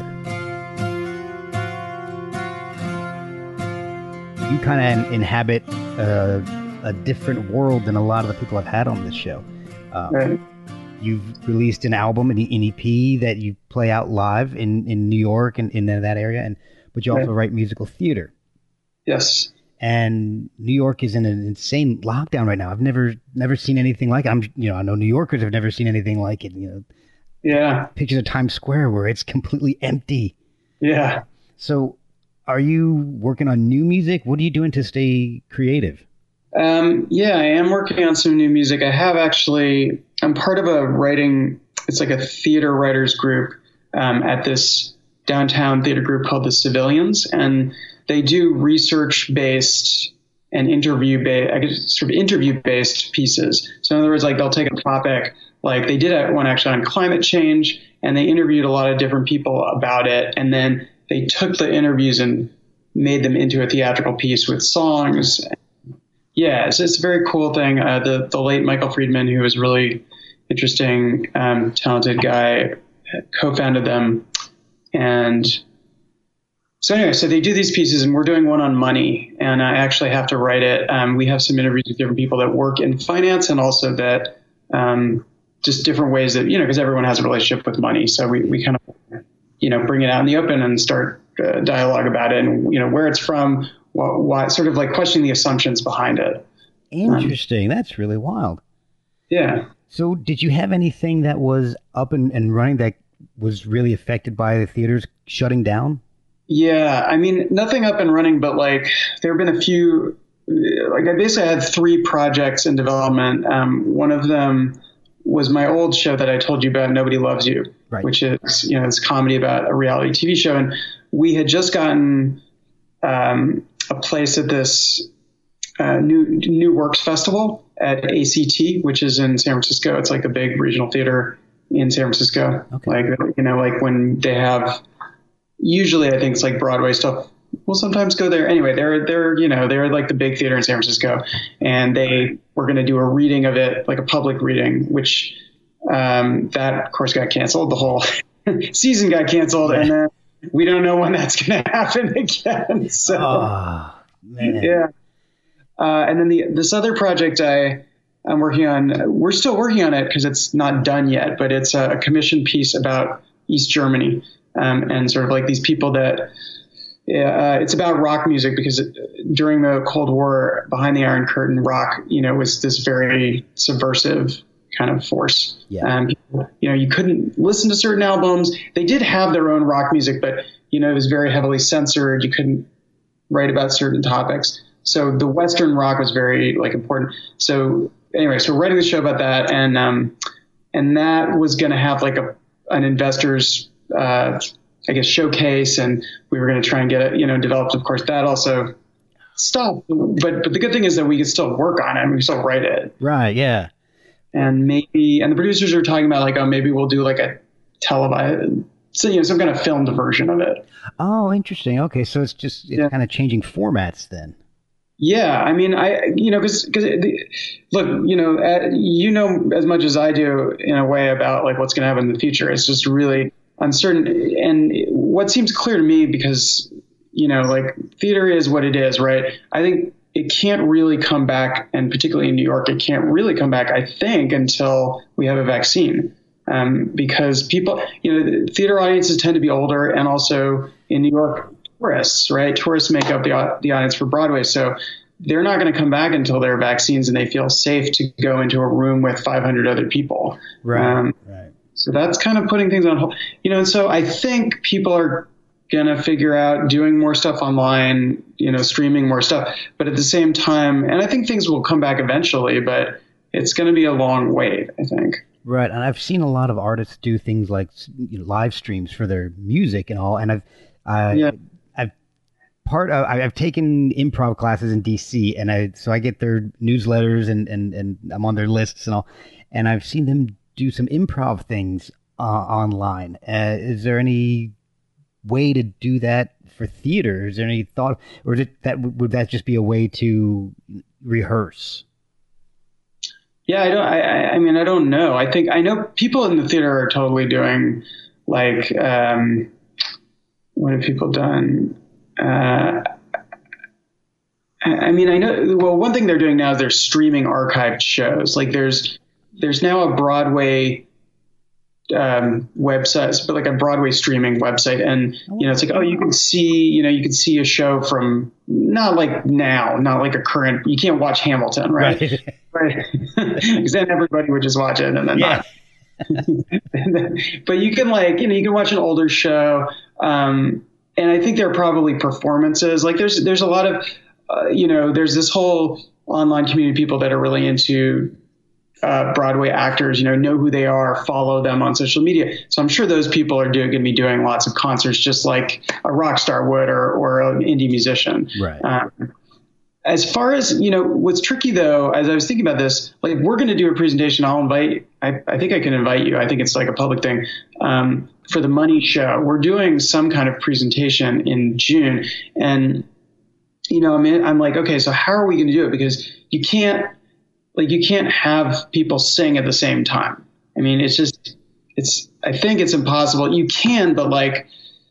Speaker 2: You kind of inhabit a different world than a lot of the people I've had on this show.
Speaker 7: Right.
Speaker 2: You've released an album, an EP that you play out live in New York and in that area, but you also write musical theater.
Speaker 7: Yes.
Speaker 2: And New York is in an insane lockdown right now. I've never seen anything like it. I know New Yorkers have never seen anything like it.
Speaker 7: Yeah.
Speaker 2: Pictures of Times Square where it's completely empty.
Speaker 7: Yeah.
Speaker 2: So, are you working on new music? What are you doing to stay creative?
Speaker 7: Yeah, I am working on some new music. I'm part of it's like a theater writers group at this downtown theater group called the Civilians. And they do research-based and interview based pieces. So in other words, like they'll take a topic, like they did one actually on climate change, and they interviewed a lot of different people about it, and then they took the interviews and made them into a theatrical piece with songs. Yeah, it's a very cool thing. The late Michael Friedman, who was really interesting, talented guy, co-founded them. And so anyway, so they do these pieces, and we're doing one on money, and I actually have to write it. We have some interviews with different people that work in finance, and also that just different ways that, because everyone has a relationship with money. So we kind of, bring it out in the open and start dialogue about it, and, where it's from, why, sort of like questioning the assumptions behind it.
Speaker 2: Interesting. That's really wild.
Speaker 7: Yeah.
Speaker 2: So did you have anything that was up and running that was really affected by the theaters shutting down?
Speaker 7: Yeah, I mean, nothing up and running, but like there have been a few, like I basically had 3 projects in development. One of them was my old show that I told you about, Nobody Loves You, right, which is, it's a comedy about a reality TV show. And we had just gotten a place at this New Works Festival at ACT, which is in San Francisco. It's like a big regional theater in San Francisco. Okay. Like when they have, usually I think it's like Broadway stuff. We'll sometimes go there. Anyway, they're like the big theater in San Francisco, and they were going to do a reading of it, like a public reading, which that of course got canceled. The whole season got canceled, and then we don't know when that's going to happen again. So, yeah. And then this other project I'm working on, we're still working on it because it's not done yet, but it's a commission piece about East Germany, and sort of like these people that. It's about rock music, because during the Cold War, behind the Iron Curtain, rock, was this very subversive kind of force. Yeah. You couldn't listen to certain albums. They did have their own rock music, but, it was very heavily censored. You couldn't write about certain topics. So the Western rock was very important. So anyway, so we're writing the show about that. And that was going to have like an investor's, showcase, and we were going to try and get it, developed. Of course, that also stopped. But the good thing is that we can still work on it, and we can still write it.
Speaker 2: Right. Yeah.
Speaker 7: And the producers are talking about maybe we'll do like a televised, some kind of filmed version of it.
Speaker 2: Oh, interesting. Okay. So it's kind of changing formats then.
Speaker 7: Yeah. I mean, because look, as much as I do in a way about like what's going to happen in the future. It's just really uncertain. And what seems clear to me, because, theater is what it is, right? I think it can't really come back, and particularly in New York, it can't really come back, I think, until we have a vaccine. Because people, theater audiences tend to be older, and also in New York, tourists, right? Tourists make up the audience for Broadway. So they're not going to come back until there are vaccines and they feel safe to go into a room with 500 other people.
Speaker 2: Right. Right.
Speaker 7: So that's kind of putting things on hold, and so I think people are going to figure out doing more stuff online, streaming more stuff, but at the same time, and I think things will come back eventually, but it's going to be a long wait, I think.
Speaker 2: Right. And I've seen a lot of artists do things like live streams for their music and all. And I've taken improv classes in DC, and so I get their newsletters and I'm on their lists and all, and I've seen them do some improv things online. Is there any way to do that for theater? Is there any thought, or would that just be a way to rehearse?
Speaker 7: Yeah, I don't know. I know people in the theater are totally doing like, what have people done? I know, well, one thing they're doing now is they're streaming archived shows. Like there's now a Broadway website, but like a Broadway streaming website. And, it's like, you can see a show from not like a current, you can't watch Hamilton, right? Right. Because then everybody would just watch it and then not. But you can you can watch an older show. And I think there are probably performances. Like there's a lot of, there's this whole online community of people that are really into Broadway actors, know who they are, follow them on social media. So I'm sure those people are going to be doing lots of concerts just like a rock star would or an indie musician.
Speaker 2: Right.
Speaker 7: as far as, what's tricky though, as I was thinking about this, like we're going to do a presentation. I think I can invite you. I think it's like a public thing, for the Money Show. We're doing some kind of presentation in June. And, I'm like, okay, so how are we going to do it? Because you can't have people sing at the same time. I mean, I think it's impossible. You can, but like,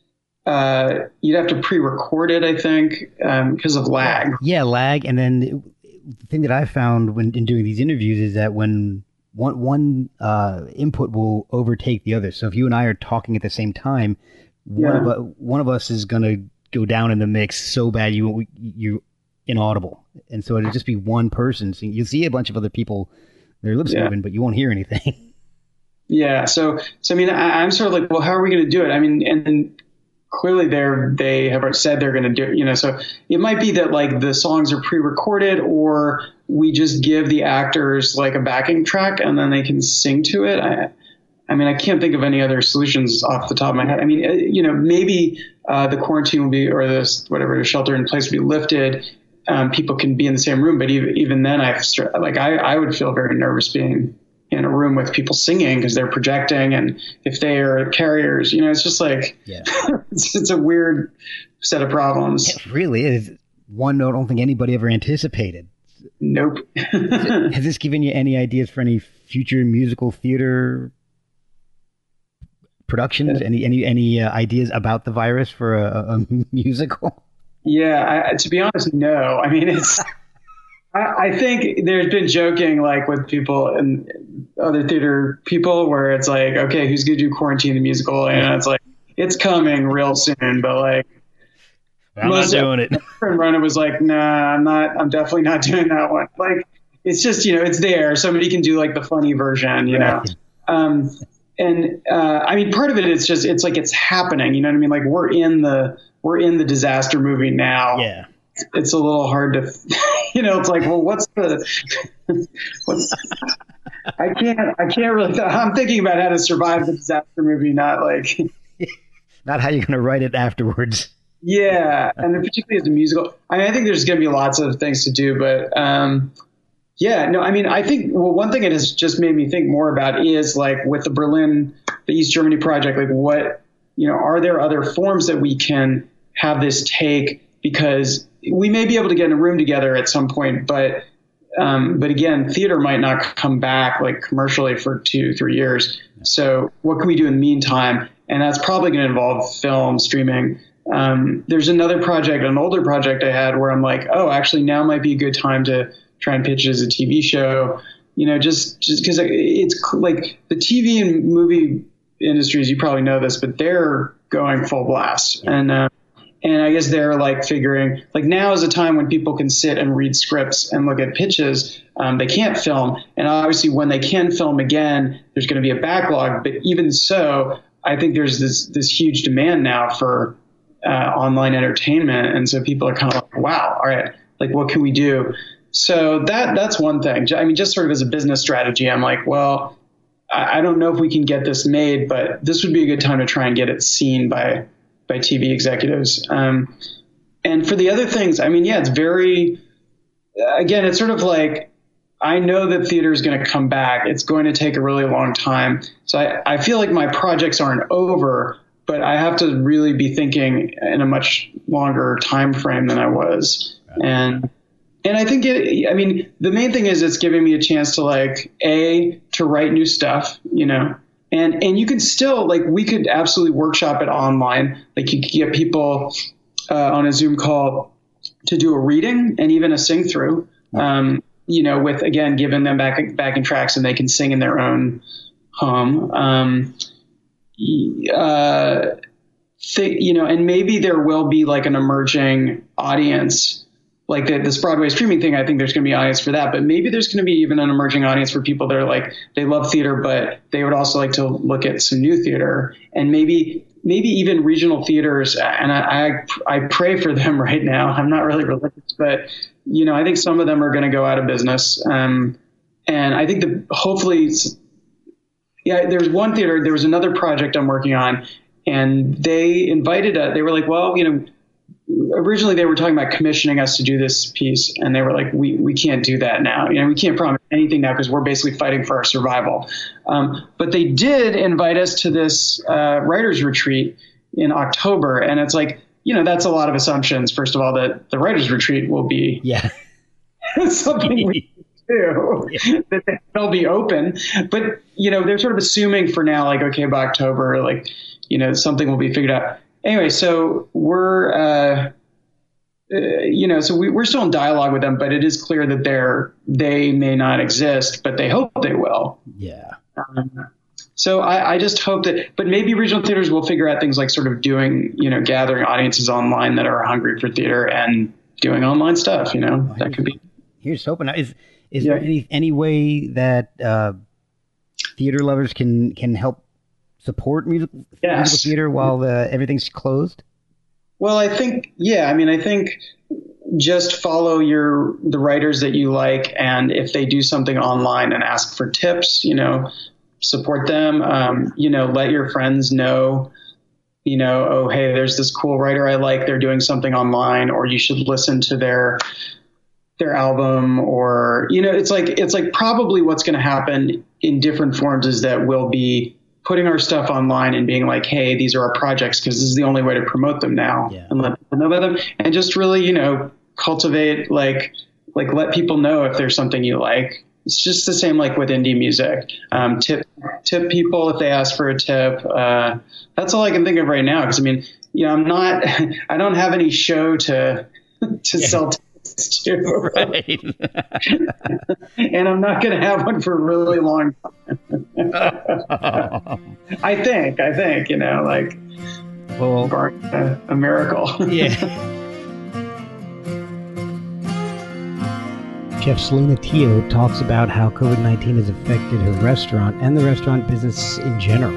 Speaker 7: you'd have to pre-record it, I think, because of lag.
Speaker 2: Yeah, lag. And then the thing that I found in doing these interviews is that when one input will overtake the other. So if you and I are talking at the same time, one of us is going to go down in the mix so bad you're inaudible. And so it'll just be one person singing. You'll see a bunch of other people, their lips moving, but you won't hear anything.
Speaker 7: Yeah. So I mean, I'm sort of like, well, how are we going to do it? I mean, and clearly they have said they're going to do it, so it might be that like the songs are pre-recorded, or we just give the actors like a backing track and then they can sing to it. I mean, I can't think of any other solutions off the top of my head. I mean, maybe the quarantine will be, or this, whatever, shelter in place will be lifted. People can be in the same room, but even then I would feel very nervous being in a room with people singing because they're projecting, and if they are carriers, it's just like, it's a weird set of problems.
Speaker 2: It really is. One I don't think anybody ever anticipated.
Speaker 7: Nope.
Speaker 2: Has this given you any ideas for any future musical theater productions? Any ideas about the virus for a musical?
Speaker 7: Yeah, to be honest, no. I mean, I think there's been joking like with people and other theater people where it's like, okay, who's going to do Quarantine the musical? And it's like, it's coming real soon, but like,
Speaker 2: I'm not doing it.
Speaker 7: And Rona was like, nah, I'm definitely not doing that one. Like, it's just, it's there. Somebody can do like the funny version, know? I mean, part of it is just, it's like, it's happening, you know what I mean? Like we're in the disaster movie now.
Speaker 2: Yeah.
Speaker 7: It's a little hard to, it's like, well, I can't really, I'm thinking about how to survive the disaster movie, not like.
Speaker 2: Not how you're going to write it afterwards.
Speaker 7: Yeah. And particularly as a musical, I think there's going to be lots of things to do, but, I think, one thing it has just made me think more about is like with the East Germany project, like what, are there other forms that we can have this take? Because we may be able to get in a room together at some point, but again, theater might not come back like commercially for 2-3 years. So what can we do in the meantime? And that's probably going to involve film, streaming. There's another project, an older project I had where I'm like, oh, actually now might be a good time to try and pitch it as a TV show, just because it's like the TV and movie industries, you probably know this, but they're going full blast. And I guess they're like figuring like now is a time when people can sit and read scripts and look at pitches. They can't film. And obviously when they can film again, there's going to be a backlog. But even so, I think there's this huge demand now for online entertainment. And so people are kind of like, wow, all right, like what can we do? So that's one thing. I mean, just sort of as a business strategy, I'm like, well, I don't know if we can get this made, but this would be a good time to try and get it seen by TV executives. And for the other things, I mean, it's very, again, it's sort of like, I know that theater is going to come back. It's going to take a really long time. So I feel like my projects aren't over, but I have to really be thinking in a much longer time frame than I was. And I think the main thing is it's giving me a chance to like, to write new stuff, And you can still, like, we could absolutely workshop it online. Like, you could get people on a Zoom call to do a reading and even a sing through, with, again, giving them backing tracks and they can sing in their own home. And maybe there will be like an emerging audience. Like this Broadway streaming thing, I think there's going to be an audience for that, but maybe there's going to be even an emerging audience for people that are like, they love theater, but they would also like to look at some new theater, and maybe even regional theaters. And I pray for them right now. I'm not really religious, but I think some of them are going to go out of business. And I think hopefully, there's one theater, there was another project I'm working on, and they invited us, they were like, well, originally they were talking about commissioning us to do this piece, and they were like, we can't do that now. We can't promise anything now because we're basically fighting for our survival. But they did invite us to this writers retreat in October, and it's like, that's a lot of assumptions. First of all, that the writers retreat will be something we do, that they'll be open. But they're sort of assuming for now, like, okay, by October, like, something will be figured out. Anyway, so we're, we're still in dialogue with them, but it is clear that they may not exist, but they hope they will.
Speaker 2: Yeah.
Speaker 7: So I just hope that, but maybe regional theaters will figure out things like sort of doing, gathering audiences online that are hungry for theater and doing online stuff, that could be.
Speaker 2: Here's hoping. Is there any way that theater lovers can help support musical theater while everything's closed?
Speaker 7: Well, I think just follow the writers that you like, and if they do something online and ask for tips, support them. Let your friends know, oh, hey, there's this cool writer I like, they're doing something online, or you should listen to their album, or it's like probably what's going to happen in different forms is that we'll be putting our stuff online and being like, hey, these are our projects, because this is the only way to promote them now, and let people know about them, and just really cultivate like let people know if there's something you like. It's just the same like with indie music. Tip people if they ask for a tip. That's all I can think of right now, because I don't have any show to sell tickets to,
Speaker 2: right?
Speaker 7: And I'm not going to have one for a really long time. I think a miracle.
Speaker 2: Yeah. Chef Selena Tio talks about how COVID-19 has affected her restaurant and the restaurant business in general.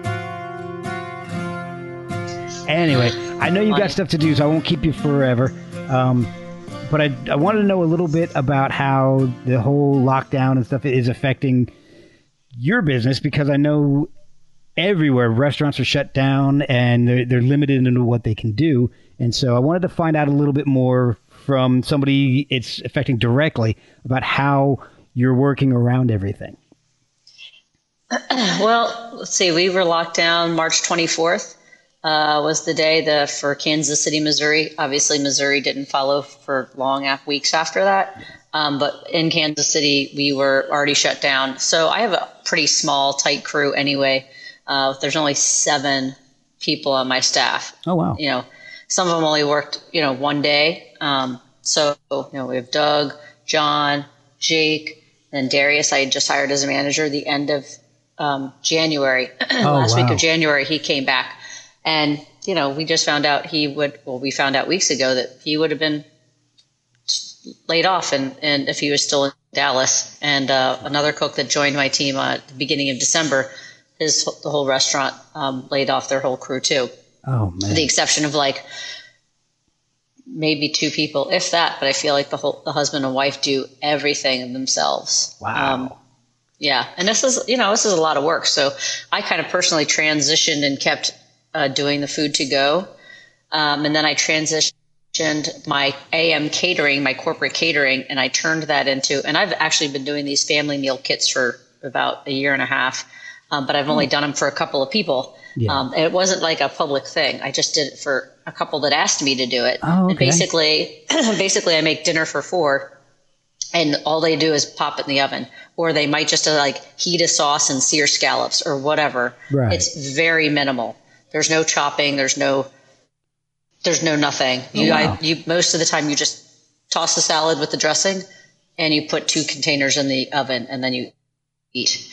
Speaker 2: Anyway, I know you've got stuff to do, so I won't keep you forever. But I wanted to know a little bit about how the whole lockdown and stuff is affecting your business, because I know everywhere restaurants are shut down and they're limited into what they can do. And so I wanted to find out a little bit more from somebody it's affecting directly about how you're working around everything.
Speaker 8: Well, let's see. We were locked down March 24th. Was the day for Kansas City, Missouri. Obviously, Missouri didn't follow for weeks after that. But in Kansas City, we were already shut down. So I have a pretty small, tight crew anyway. There's only 7 people on my staff.
Speaker 2: Oh, wow.
Speaker 8: Some of them only worked, one day. So we have Doug, John, Jake, and Darius. I just hired as a manager the end of January. Last week of January, he came back. And, we just found out we found out weeks ago that he would have been laid off and if he was still in Dallas. And another cook that joined my team at the beginning of December, the whole restaurant laid off their whole crew too.
Speaker 2: Oh, man.
Speaker 8: With the exception of maybe 2 people, if that, but I feel like the husband and wife do everything themselves.
Speaker 2: Wow.
Speaker 8: Yeah. And this is a lot of work. So I kind of personally transitioned and kept doing the food to go. And then I transitioned my AM catering, my corporate catering, and I turned that into, and I've actually been doing these family meal kits for about a year and a half, but I've only done them for a couple of people. Yeah. It wasn't like a public thing. I just did it for a couple that asked me to do it.
Speaker 2: Oh, okay.
Speaker 8: And basically I make dinner for 4 and all they do is pop it in the oven, or they might just heat a sauce and sear scallops or whatever.
Speaker 2: Right.
Speaker 8: It's very minimal. There's no chopping. There's no nothing. You most of the time you just toss the salad with the dressing and you put 2 containers in the oven and then you eat.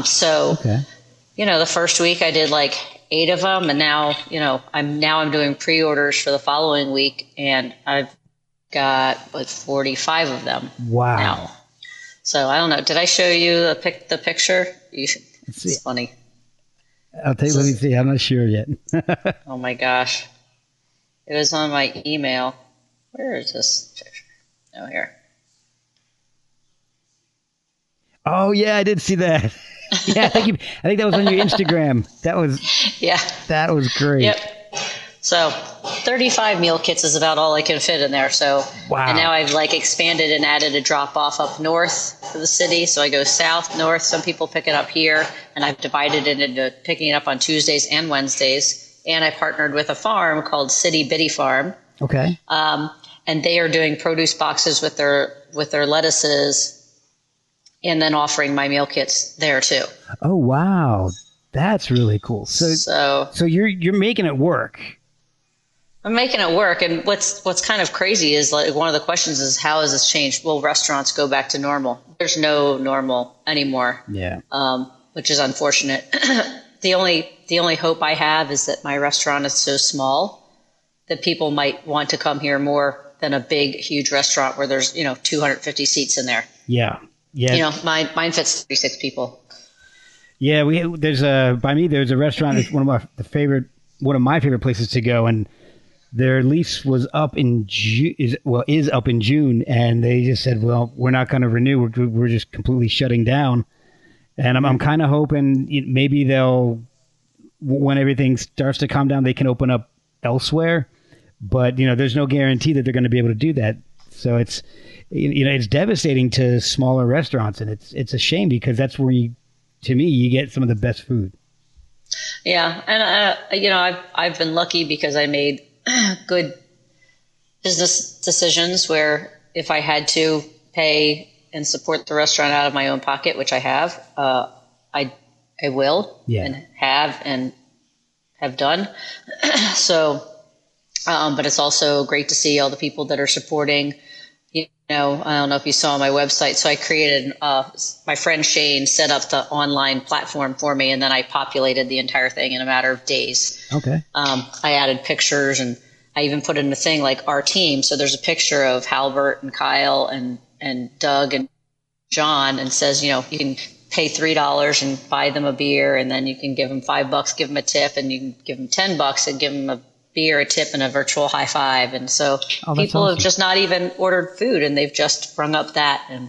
Speaker 8: The first week I did 8 of them, and now, I'm doing pre-orders for the following week, and I've got 45 of them.
Speaker 2: Wow.
Speaker 8: Now. So I don't know. Did I show you the picture? It's funny.
Speaker 2: Let me see. I'm not sure yet.
Speaker 8: Oh my gosh. It was on my email. Where is this picture? Oh, here.
Speaker 2: Oh yeah, I did see that. Yeah, I think that was on your Instagram. That was That was great.
Speaker 8: Yep. So 35 meal kits is about all I can fit in there. So,
Speaker 2: wow.
Speaker 8: And now I've like expanded and added a drop off up north for the city. So I go south, north. Some people pick it up here, and I've divided it into picking it up on Tuesdays and Wednesdays. And I partnered with a farm called City Biddy Farm.
Speaker 2: Okay.
Speaker 8: And they are doing produce boxes with their lettuces, and then offering my meal kits there too.
Speaker 2: Oh wow, that's really cool. So you're making it work.
Speaker 8: I'm making it work, and what's kind of crazy is like one of the questions is how has this changed? Will restaurants go back to normal? There's no normal anymore.
Speaker 2: Yeah.
Speaker 8: Which is unfortunate. The only hope I have is that my restaurant is so small that people might want to come here more than a big, huge restaurant where there's 250 seats in there.
Speaker 2: Yeah. Yeah.
Speaker 8: Mine fits 36 people.
Speaker 2: Yeah, there's a restaurant that's one of my favorite places to go, and their lease was up in is up in June, and they just said, well, we're not going to renew. We're just completely shutting down. And I'm kind of hoping maybe when everything starts to calm down, they can open up elsewhere. But there's no guarantee that they're going to be able to do that. So it's it's devastating to smaller restaurants, and it's a shame because that's where you get some of the best food.
Speaker 8: Yeah, and I've been lucky because I made good business decisions where if I had to pay and support the restaurant out of my own pocket, which I have, I will and have done. So, but it's also great to see all the people that are supporting. I don't know if you saw my website. So I created, my friend Shane set up the online platform for me, and then I populated the entire thing in a matter of days.
Speaker 2: Okay. I
Speaker 8: added pictures, and I even put in a thing like our team. So there's a picture of Halbert and Kyle and Doug and John, and says, you can pay $3 and buy them a beer, and then you can give them $5, give them a tip, and you can give them $10 and give them a beer, a tip, and a virtual high five. And so people have just not even ordered food, and they've just rung up that. And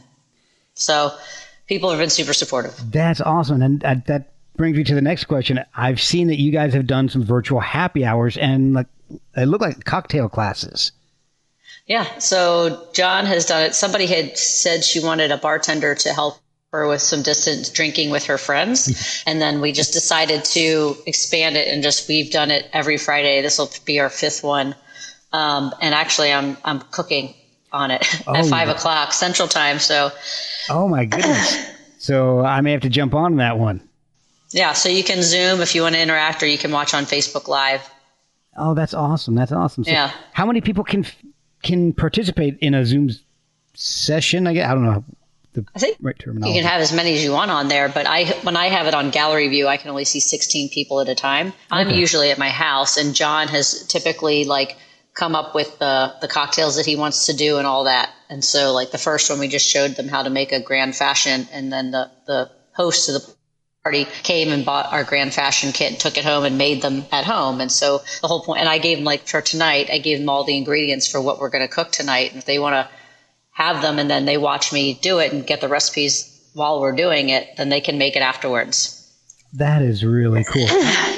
Speaker 8: so people have been super supportive.
Speaker 2: That's awesome. And that brings me to the next question. I've seen that you guys have done some virtual happy hours, and they look like cocktail classes.
Speaker 8: Yeah. So John has done it. Somebody had said she wanted a bartender to help her with some distance drinking with her friends. And then we just decided to expand it, and we've done it every Friday. This will be our 5th one. And actually I'm cooking on it at 5:00 Central Time. So,
Speaker 2: oh my goodness. So I may have to jump on that one.
Speaker 8: Yeah. So you can Zoom if you want to interact, or you can watch on Facebook Live.
Speaker 2: Oh, that's awesome. That's awesome. So
Speaker 8: yeah.
Speaker 2: How many people can participate in a Zoom session? I don't know.
Speaker 8: I think right terminology. You can have as many as you want on there, but when I have it on gallery view, I can only see 16 people at a time. Okay. I'm usually at my house, and John has typically come up with the cocktails that he wants to do and all that. And so the first one, we just showed them how to make a Grand Fashion, and then the host of the party came and bought our Grand Fashion kit and took it home and made them at home. And so the whole point, and I gave them for tonight, I gave them all the ingredients for what we're going to cook tonight. And if they want to have them and then they watch me do it and get the recipes while we're doing it, then they can make it afterwards.
Speaker 2: That is really cool.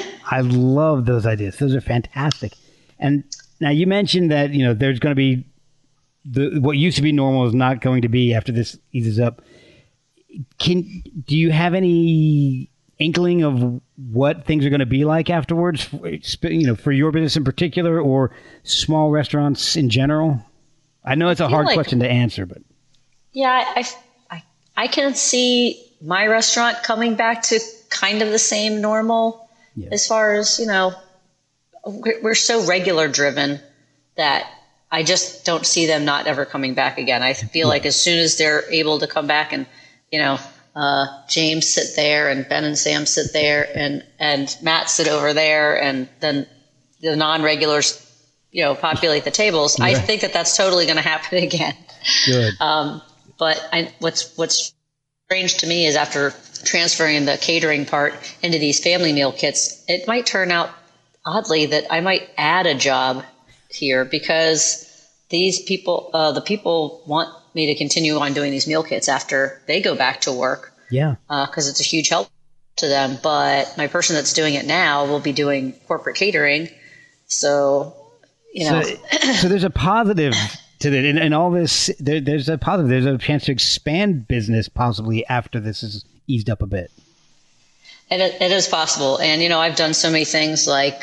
Speaker 2: I love those ideas. Those are fantastic. And now you mentioned that, there's going to be what used to be normal is not going to be after this eases up. Do you have any inkling of what things are going to be like afterwards, for your business in particular, or small restaurants in general? I know it's a hard question to answer, but
Speaker 8: yeah, I can see my restaurant coming back to kind of the same normal. Yeah. As far as we're so regular driven that I just don't see them not ever coming back again. I feel like as soon as they're able to come back, and James sit there, and Ben and Sam sit there, and Matt sit over there, and then the non-regulars populate the tables. Yeah. I think that's totally going to happen again.
Speaker 2: Good.
Speaker 8: But what's strange to me is after transferring the catering part into these family meal kits, it might turn out oddly that I might add a job here, because these people, the people want me to continue on doing these meal kits after they go back to work.
Speaker 2: Yeah.
Speaker 8: Because it's a huge help to them. But my person that's doing it now will be doing corporate catering. So, So
Speaker 2: there's a positive to it. And all this, there's a positive. There's a chance to expand business possibly after this is eased up a bit.
Speaker 8: It is possible. And, I've done so many things like,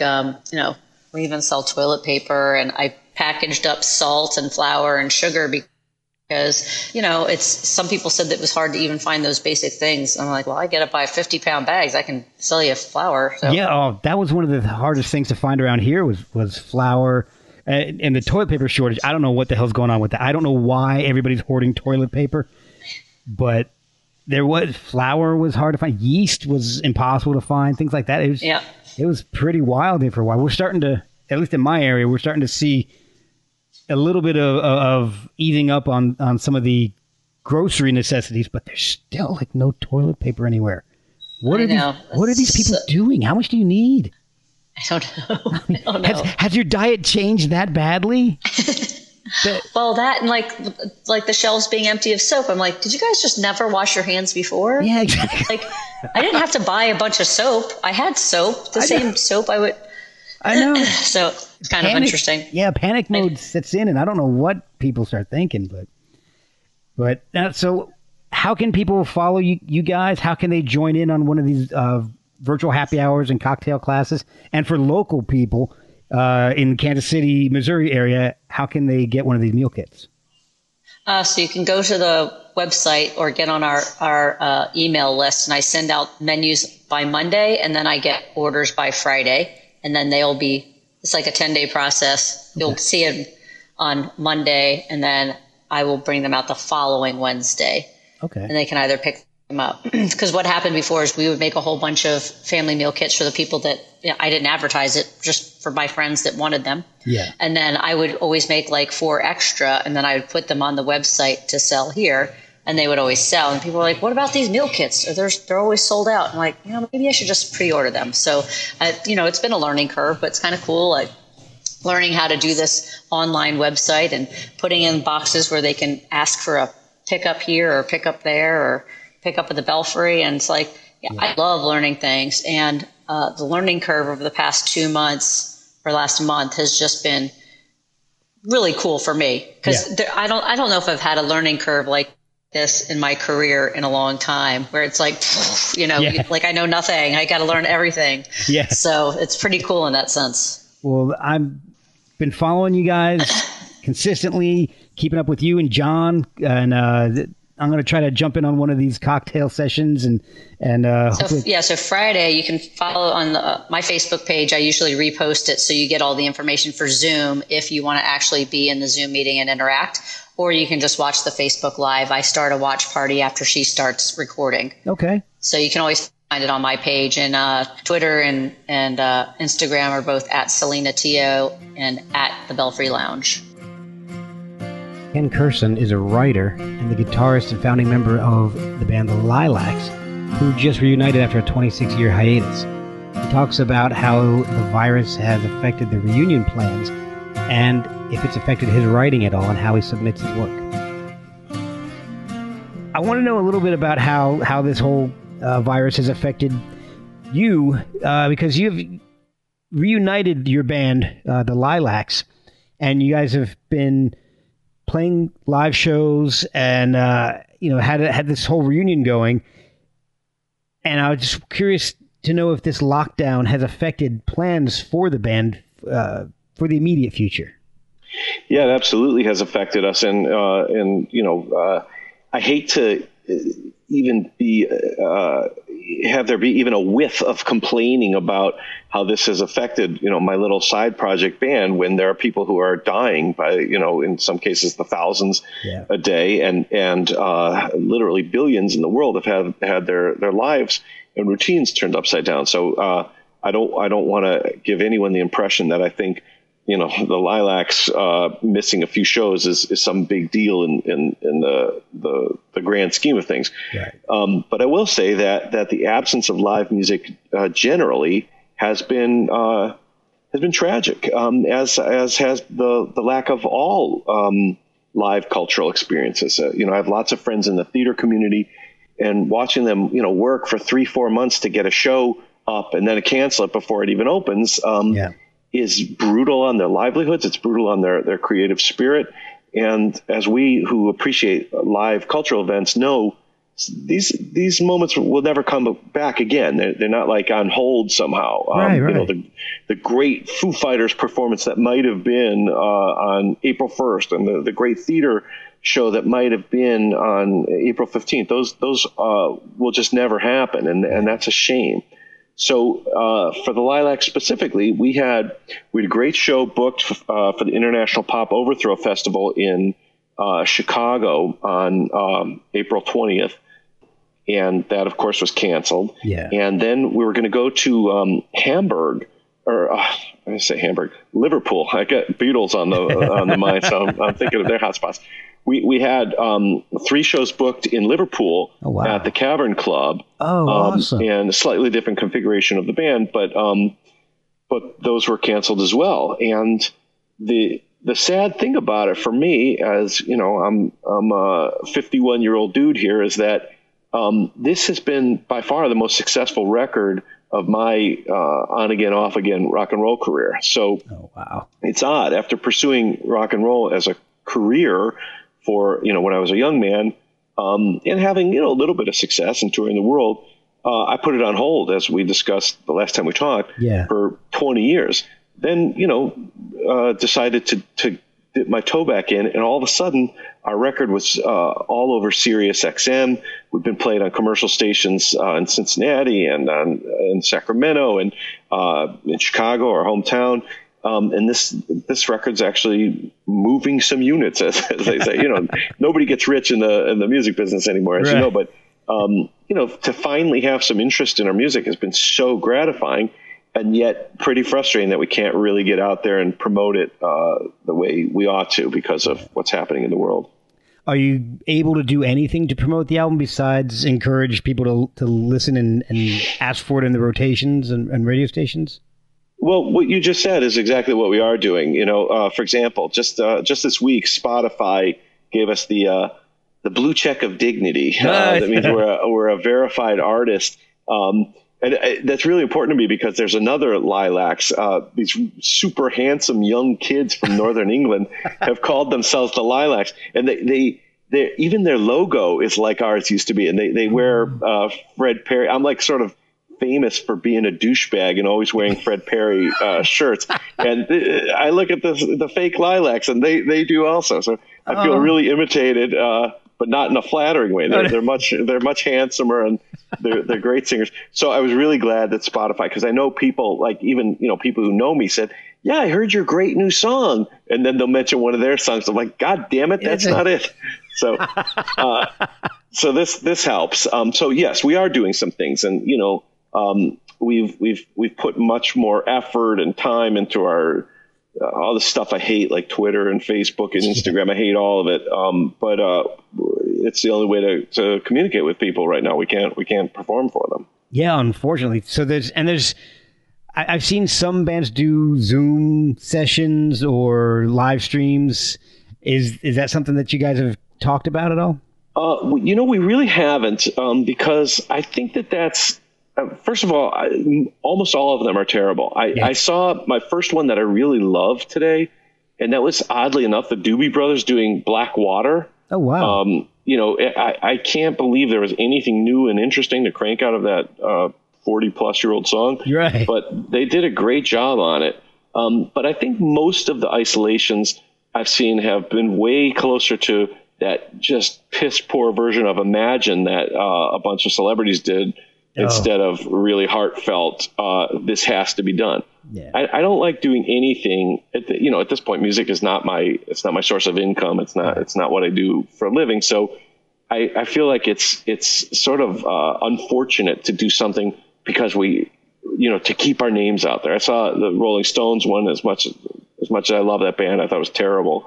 Speaker 8: we even sell toilet paper, and I packaged up salt and flour and sugar because, it's some people said that it was hard to even find those basic things. I'm like, well, I get it by 50-pound bags. I can sell you flour. So.
Speaker 2: Yeah. That was one of the hardest things to find around here was flour and the toilet paper shortage. I don't know what the hell's going on with that. I don't know why everybody's hoarding toilet paper, but flour was hard to find. Yeast was impossible to find, things like that. It was pretty wild there for a while. We're starting to, at least in my area, we're starting to see a little bit of easing up on some of the grocery necessities, but there's still like no toilet paper anywhere. What are these people doing? How much do you need?
Speaker 8: I don't know.
Speaker 2: Has your diet changed that badly?
Speaker 8: Well, that and like the shelves being empty of soap. I'm like, did you guys just never wash your hands before?
Speaker 2: Yeah, exactly.
Speaker 8: Like, I didn't have to buy a bunch of soap. I had soap, same soap I would.
Speaker 2: I know.
Speaker 8: So it's kind of interesting.
Speaker 2: Yeah, panic mode sets in, and I don't know what people start thinking, but so how can people follow you guys? How can they join in on one of these virtual happy hours and cocktail classes? And for local people in Kansas City, Missouri area, how can they get one of these meal kits?
Speaker 8: So you can go to the website or get on our email list, and I send out menus by Monday, and then I get orders by Friday, and then it's like a 10-day process. Okay. You'll see it on Monday, and then I will bring them out the following Wednesday.
Speaker 2: Okay.
Speaker 8: And they can either pick them up. Because what happened before is we would make a whole bunch of family meal kits for the people that I didn't advertise it, just for my friends that wanted them.
Speaker 2: Yeah.
Speaker 8: And then I would always make like 4 extra, and then I would put them on the website to sell here, and they would always sell. And people were like, what about these meal kits? They're always sold out. I'm like, maybe I should just pre-order them. So, it's been a learning curve, but it's kind of cool. Like learning how to do this online website and putting in boxes where they can ask for a pickup here or pick up there or pick up at the Belfry. And it's like, I love learning things. And the learning curve over the past 2 months or last month has just been really cool for me. Because I don't know if I've had a learning curve like this in my career in a long time, where it's like, like I know nothing. I got to learn everything. Yeah. So it's pretty cool in that sense.
Speaker 2: Well, I've been following you guys consistently, keeping up with you and John, and I'm going to try to jump in on one of these cocktail sessions and
Speaker 8: So Friday you can follow on my Facebook page. I usually repost it so you get all the information for Zoom if you want to actually be in the Zoom meeting and interact, or you can just watch the Facebook Live. I start a watch party after she starts recording.
Speaker 2: Okay.
Speaker 8: So you can always find it on my page, and Twitter and Instagram are both at Selena Tio and at the Belfry Lounge.
Speaker 2: Ken Curson is a writer and the guitarist and founding member of the band The Lilacs, who just reunited after a 26-year hiatus. He talks about how the virus has affected the reunion plans and if it's affected his writing at all and how he submits his work. I want to know a little bit about how this whole virus has affected you, because you've reunited your band, The Lilacs, and you guys have been playing live shows and had this whole reunion going. And I was just curious to know if this lockdown has affected plans for the band for the immediate future.
Speaker 9: Yeah, it absolutely has affected us, and I hate to even have there be even a whiff of complaining about how this has affected, my little side project band, when there are people who are dying by, in some cases the thousands a day, and literally billions in the world have had their lives and routines turned upside down. So I don't want to give anyone the impression that I think, the Lilacs missing a few shows is some big deal in the grand scheme of things. Right. But I will say that the absence of live music generally has been tragic, as has the lack of all live cultural experiences. I have lots of friends in the theater community, and watching them work for 3-4 months to get a show up and then cancel it before it even opens. is brutal on their livelihoods. It's brutal on their creative spirit. And as we who appreciate live cultural events know, these moments will never come back again. They're not like on hold somehow.
Speaker 2: Right.
Speaker 9: You know, the great Foo Fighters performance that might have been on April 1st and the great theater show that might have been on April 15th, those will just never happen. And that's a shame. So for the Lilacs specifically, we had a great show booked for the International Pop Overthrow Festival in Chicago on April 20th. And that, of course, was canceled.
Speaker 2: Yeah.
Speaker 9: And then we were going to go to Hamburg, or I say Hamburg, Liverpool. I got Beatles on the mind, so I'm thinking of their hotspots. We had 3 shows booked in Liverpool at the Cavern Club.
Speaker 2: Oh, awesome!
Speaker 9: And a slightly different configuration of the band, but those were canceled as well. And the sad thing about it for me, as you know, I'm a 51-year-old dude here, is that this has been by far the most successful record of my on again, off again rock and roll career. So it's odd, after pursuing rock and roll as a career for, you know, when I was a young man, and having, you know, a little bit of success and touring the world, I put it on hold, as we discussed the last time we talked, for 20 years. Then, you know, decided to dip my toe back in, and all of a sudden our record was all over Sirius XM. We've been played on commercial stations in Cincinnati and in Sacramento and in Chicago, our hometown. And this record's actually moving some units, as they say. You know, nobody gets rich in the music business anymore, as you know. But you know, to finally have some interest in our music has been so gratifying, and yet pretty frustrating that we can't really get out there and promote it the way we ought to because of what's happening in the world.
Speaker 2: Are you able to do anything to promote the album besides encourage people to listen and ask for it in the rotations and radio stations?
Speaker 9: Well, what you just said is exactly what we are doing. You know, for example, just this week, Spotify gave us the blue check of dignity. That means we're a verified artist. And that's really important to me because there's another Lilacs. These super handsome young kids from Northern England have called themselves the Lilacs, and they even their logo is like ours used to be, and they wear Fred Perry. I'm like sort of famous for being a douchebag and always wearing Fred Perry shirts, and I look at the fake Lilacs, and they do also. So I feel really imitated, but not in a flattering way. They're much handsomer, and they're great singers. So I was really glad that Spotify, because I know people, like even, you know, people who know me said, "Yeah, I heard your great new song," and then they'll mention one of their songs. I'm like, God damn it, that's not it. So so this helps. So yes, we are doing some things, and you know, we've put much more effort and time into our all the stuff I hate, like Twitter and Facebook and Instagram. I hate all of it. But it's the only way to communicate with people right now. We can't perform for them. Yeah,
Speaker 2: unfortunately. So I've seen some bands do Zoom sessions or live streams. Is that something that you guys have talked about at all?
Speaker 9: You know, we really haven't, because I think that's, first of all, almost all of them are terrible. I saw my first one that I really loved today, and that was, oddly enough, the Doobie Brothers doing Black Water.
Speaker 2: Oh, wow.
Speaker 9: You know, I can't believe there was anything new and interesting to crank out of that 40-plus-year-old song.
Speaker 2: Right.
Speaker 9: But they did a great job on it. But I think most of the isolations I've seen have been way closer to that just piss-poor version of Imagine that a bunch of celebrities did, instead of really heartfelt, this has to be done.
Speaker 2: Yeah.
Speaker 9: I don't like doing anything at this point. Music is not my source of income. It's not what I do for a living. So I feel like it's sort of unfortunate to do something because we, you know, to keep our names out there. I saw the Rolling Stones one. As much as I love that band, I thought it was terrible.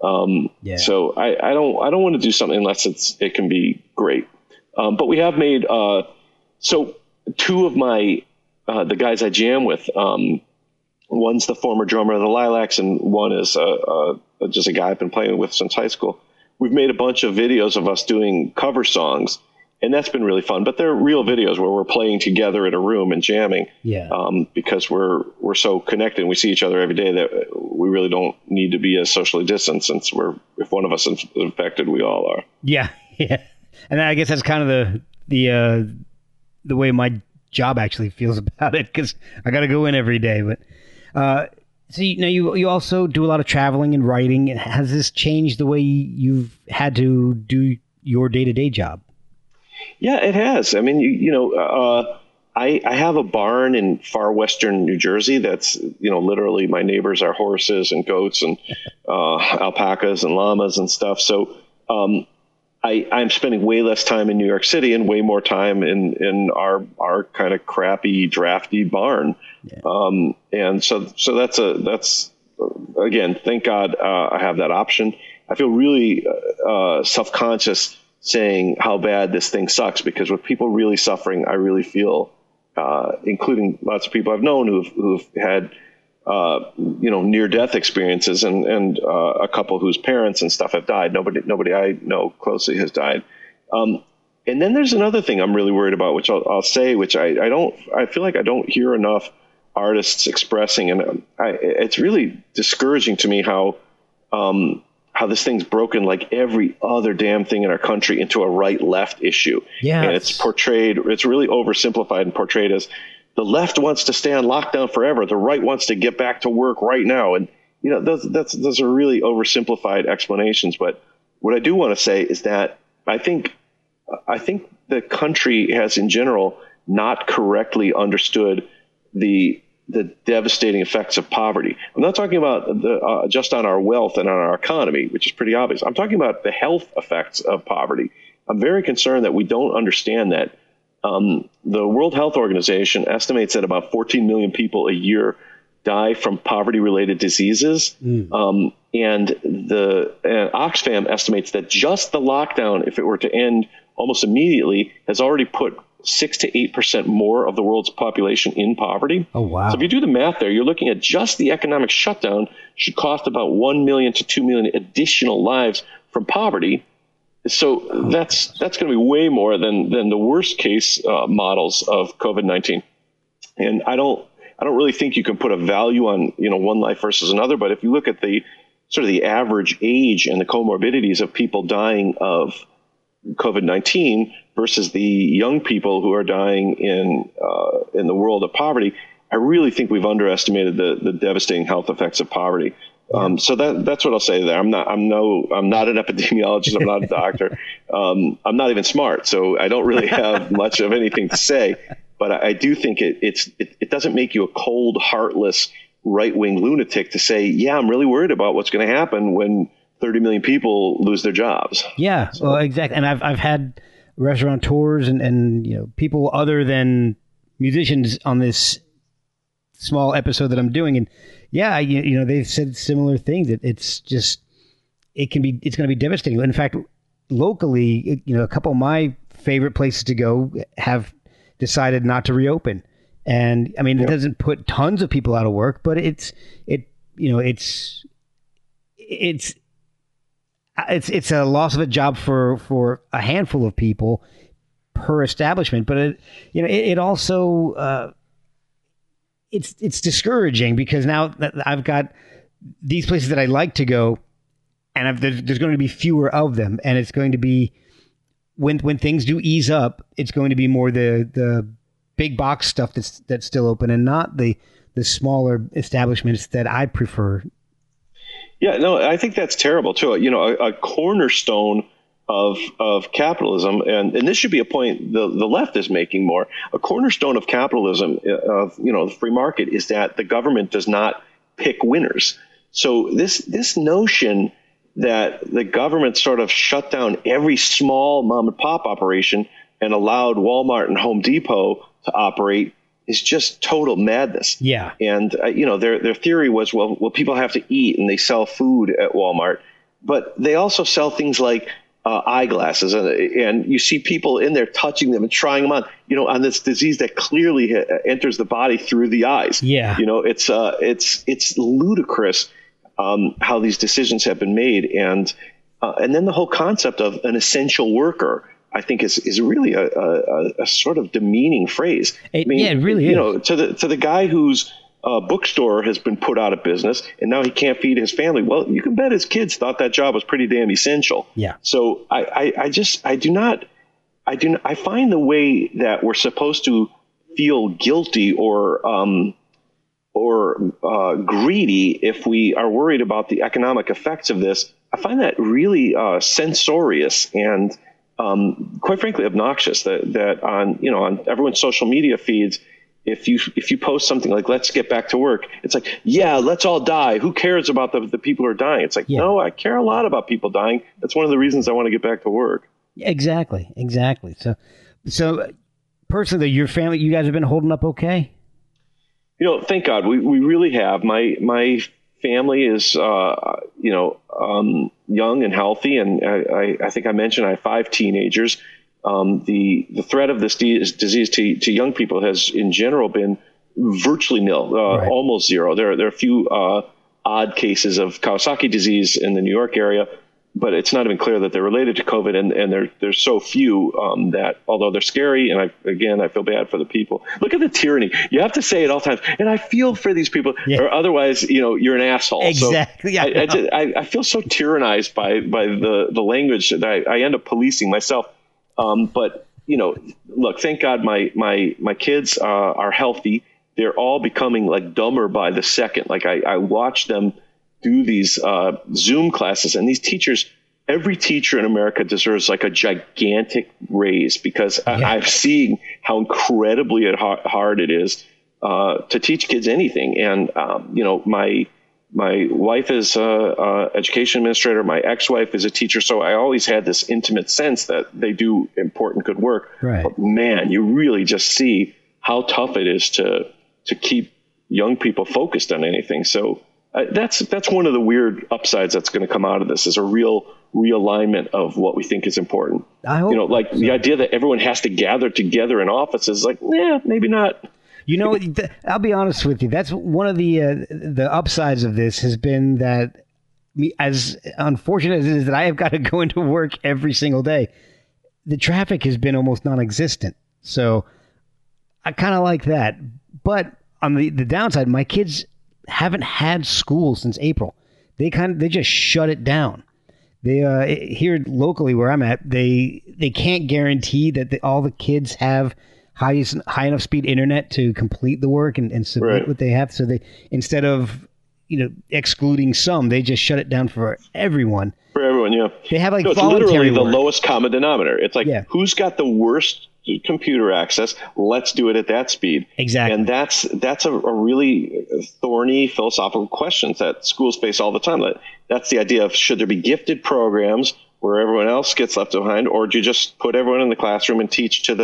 Speaker 9: So I don't want to do something unless it can be great. But we have made, so two of my, the guys I jam with, one's the former drummer of the Lilacs, and one is just a guy I've been playing with since high school. We've made a bunch of videos of us doing cover songs, And that's been really fun. But they're real videos where we're playing together in a room and jamming.
Speaker 2: Yeah.
Speaker 9: Because we're so connected and we see each other every day that we really don't need to be as socially distanced, since if one of us is infected, we all are.
Speaker 2: Yeah. Yeah. And I guess that's kind of the way my job actually feels about it, because I got to go in every day. But so you also do a lot of traveling and writing. Has this changed the way you've had to do your day-to-day job?
Speaker 9: Yeah, it has. I mean, I have a barn in far western New Jersey that's, literally my neighbors are horses and goats and alpacas and llamas and stuff. So I'm spending way less time in New York City and way more time in our kind of crappy, drafty barn. Yeah. And so that's again, thank God I have that option. I feel really self-conscious saying how bad this thing sucks, because with people really suffering, I really feel, including lots of people I've known who've had near-death experiences, and a couple whose parents and stuff have died. Nobody I know closely has died. And then there's another thing I'm really worried about, which I'll say, which I feel like I don't hear enough artists expressing, and it's really discouraging to me how this thing's broken, like every other damn thing in our country, into a right-left issue. Yeah, and it's really oversimplified and portrayed as the left wants to stay on lockdown forever, the right wants to get back to work right now. And, those are really oversimplified explanations. But what I do want to say is that I think the country has in general not correctly understood the devastating effects of poverty. I'm not talking about just on our wealth and on our economy, which is pretty obvious. I'm talking about the health effects of poverty. I'm very concerned that we don't understand that. The World Health Organization estimates that about 14 million people a year die from poverty-related diseases. And Oxfam estimates that just the lockdown, if it were to end almost immediately, has already put 6 to 8% more of the world's population in poverty. Oh, wow. So if you do the math there, you're looking at just the economic shutdown should cost about 1 million to 2 million additional lives from poverty. So that's going to be way more than the worst case models of COVID-19. And I don't really think you can put a value on, one life versus another. But if you look at the sort of the average age and the comorbidities of people dying of COVID-19 versus the young people who are dying in the world of poverty, I really think we've underestimated the devastating health effects of poverty. So that's what I'll say there. I'm not an epidemiologist. I'm not a doctor. I'm not even smart, so I don't really have much of anything to say. But I do think it doesn't make you a cold, heartless, right-wing lunatic to say, yeah, I'm really worried about what's going to happen when 30 million people lose their jobs. Yeah, so.
Speaker 2: Well, exactly. And I've had restaurateurs and people other than musicians on this small episode that I'm doing, and yeah, they've said similar things. It's going to be devastating. In fact, locally, a couple of my favorite places to go have decided not to reopen. And I mean, It doesn't put tons of people out of work, but it's a loss of a job for a handful of people per establishment. But it also it's discouraging, because now that I've got these places that I like to go, and there's going to be fewer of them, and it's going to be when things do ease up, it's going to be more the big box stuff that's still open, and not the smaller establishments that I prefer.
Speaker 9: Yeah, no, I think that's terrible too. A cornerstone of capitalism, and this should be a point the left is making more. A cornerstone of capitalism, of the free market, is that the government does not pick winners. So this notion that the government sort of shut down every small mom and pop operation and allowed Walmart and Home Depot to operate is just total madness. Yeah. And their theory was, well, people have to eat, and they sell food at Walmart, but they also sell things like eyeglasses, and you see people in there touching them and trying them on this disease that clearly enters the body through the eyes. Yeah. It's ludicrous how these decisions have been made, and then the whole concept of an essential worker. I think is really a sort of demeaning phrase.
Speaker 2: It really is.
Speaker 9: You know, to the guy whose bookstore has been put out of business and now he can't feed his family. Well, you can bet his kids thought that job was pretty damn essential.
Speaker 2: Yeah.
Speaker 9: So I find the way that we're supposed to feel guilty or greedy if we are worried about the economic effects of this, I find that really censorious and quite frankly obnoxious. That on everyone's social media feeds, if you post something like "Let's get back to work," it's like, yeah, let's all die. Who cares about the people who are dying? It's like, no, I care a lot about people dying. That's one of the reasons I want to get back to work.
Speaker 2: Exactly. So personally, your family, you guys have been holding up okay?
Speaker 9: You know, thank God, we really have. My family is young and healthy, and I think I mentioned I have 5 teenagers. The threat of this disease to young people has in general been virtually nil,
Speaker 2: right.
Speaker 9: Almost zero. There are a few odd cases of Kawasaki disease in the New York area, but it's not even clear that they're related to COVID, and there's so few that, although they're scary, and I feel bad for the people. Look at the tyranny. You have to say it all times, and I feel for these people, or otherwise, you're an asshole.
Speaker 2: Exactly.
Speaker 9: So I feel so tyrannized by the language that I end up policing myself. But look, thank God my kids are healthy. They're all becoming like dumber by the second. Like I watch them do these Zoom classes, and these teachers, every teacher in America deserves like a gigantic raise, because I'm seeing how incredibly hard it is to teach kids anything. And my wife is a education administrator. My ex-wife is a teacher. So I always had this intimate sense that they do important, good work.
Speaker 2: Right.
Speaker 9: But man, you really just see how tough it is to keep young people focused on anything. So that's one of the weird upsides that's going to come out of this, is a real realignment of what we think is important.
Speaker 2: I hope
Speaker 9: the idea that everyone has to gather together in offices, like, maybe not.
Speaker 2: I'll be honest with you. That's one of the upsides of this has been that, as unfortunate as it is that I have got to go into work every single day, the traffic has been almost non-existent. So I kind of like that. But on the downside, my kids haven't had school since April. They just shut it down. They here locally where I'm at, they can't guarantee that all the kids have high enough speed internet to complete the work and submit what they have. So they, instead of excluding some, they just shut it down for everyone.
Speaker 9: For everyone, yeah.
Speaker 2: They have
Speaker 9: it's literally the lowest common denominator. It's like, who's got the worst computer access? Let's do it at that speed.
Speaker 2: Exactly.
Speaker 9: And that's a really thorny philosophical question that schools face all the time. That's the idea of, should there be gifted programs where everyone else gets left behind, or do you just put everyone in the classroom and teach to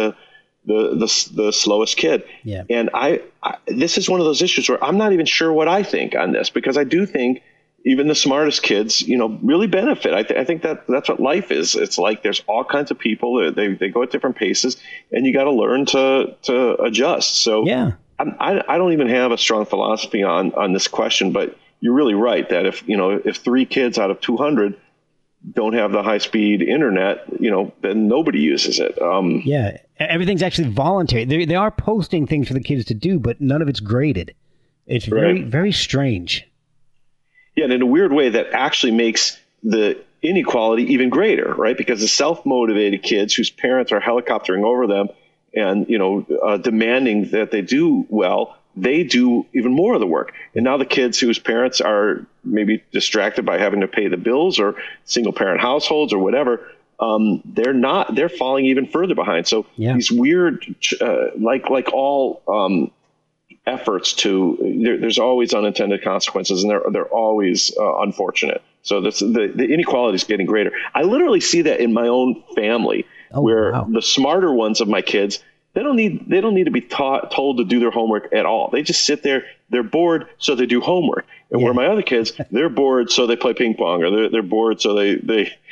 Speaker 9: the slowest kid?
Speaker 2: Yeah.
Speaker 9: And this is one of those issues where I'm not even sure what I think on this, because I do think even the smartest kids, really benefit. I think that's what life is. It's like there's all kinds of people. They go at different paces, and you got to learn to adjust. So
Speaker 2: yeah,
Speaker 9: I don't even have a strong philosophy on this question, but you're really right that if 3 kids out of 200 don't have the high speed internet, then nobody uses it.
Speaker 2: Yeah, everything's actually voluntary. They are posting things for the kids to do, but none of it's graded. It's very, very strange.
Speaker 9: Yeah, and in a weird way, that actually makes the inequality even greater, right? Because the self-motivated kids whose parents are helicoptering over them and, demanding that they do well, they do even more of the work. And now the kids whose parents are maybe distracted by having to pay the bills, or single-parent households or whatever, they're falling even further behind. So these weird, like all efforts there's always unintended consequences, and they're always unfortunate. So the inequality is getting greater. I literally see that in my own family, where the smarter ones of my kids, they don't need to be told to do their homework at all. They just sit there. They're bored, so they do homework. And where my other kids, they're bored, so they play ping pong, or they're bored, so they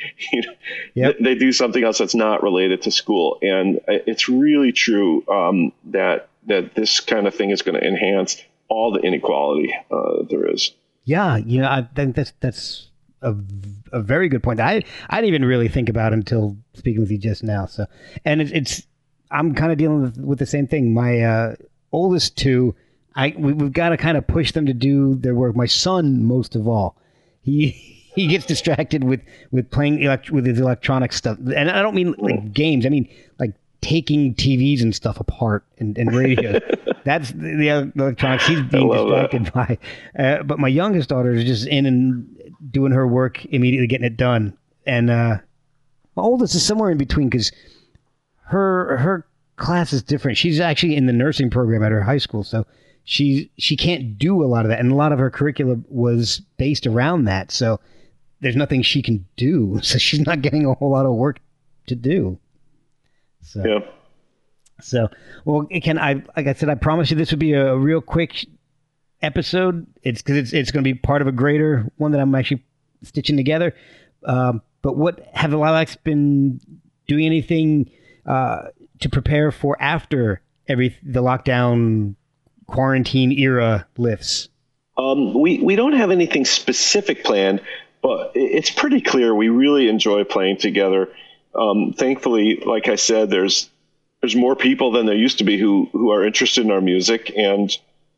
Speaker 9: they do something else that's not related to school. And it's really true that this kind of thing is going to enhance all the inequality there is.
Speaker 2: Yeah, I think that's a very good point that I didn't even really think about until speaking with you just now. So, and it's I'm kind of dealing with the same thing. My oldest two, we've got to kind of push them to do their work. My son, most of all, he gets distracted with playing with his electronic stuff, and I don't mean like games. I mean like taking TVs and stuff apart and radios. That's the electronics he's being distracted by. But my youngest daughter is just in and doing her work, immediately getting it done. And my oldest is somewhere in between because her class is different. She's actually in the nursing program at her high school, so she can't do a lot of that. And a lot of her curriculum was based around that. So there's nothing she can do. So she's not getting a whole lot of work to do. So,
Speaker 9: yeah.
Speaker 2: So, well, Ken, like I said, I promise you this would be a real quick episode. It's because it's going to be part of a greater one that I'm actually stitching together. But have the Lilacs been doing anything to prepare for after the lockdown quarantine era lifts?
Speaker 9: We don't have anything specific planned, but it's pretty clear we really enjoy playing together. Thankfully, like I said, there's more people than there used to be who are interested in our music, and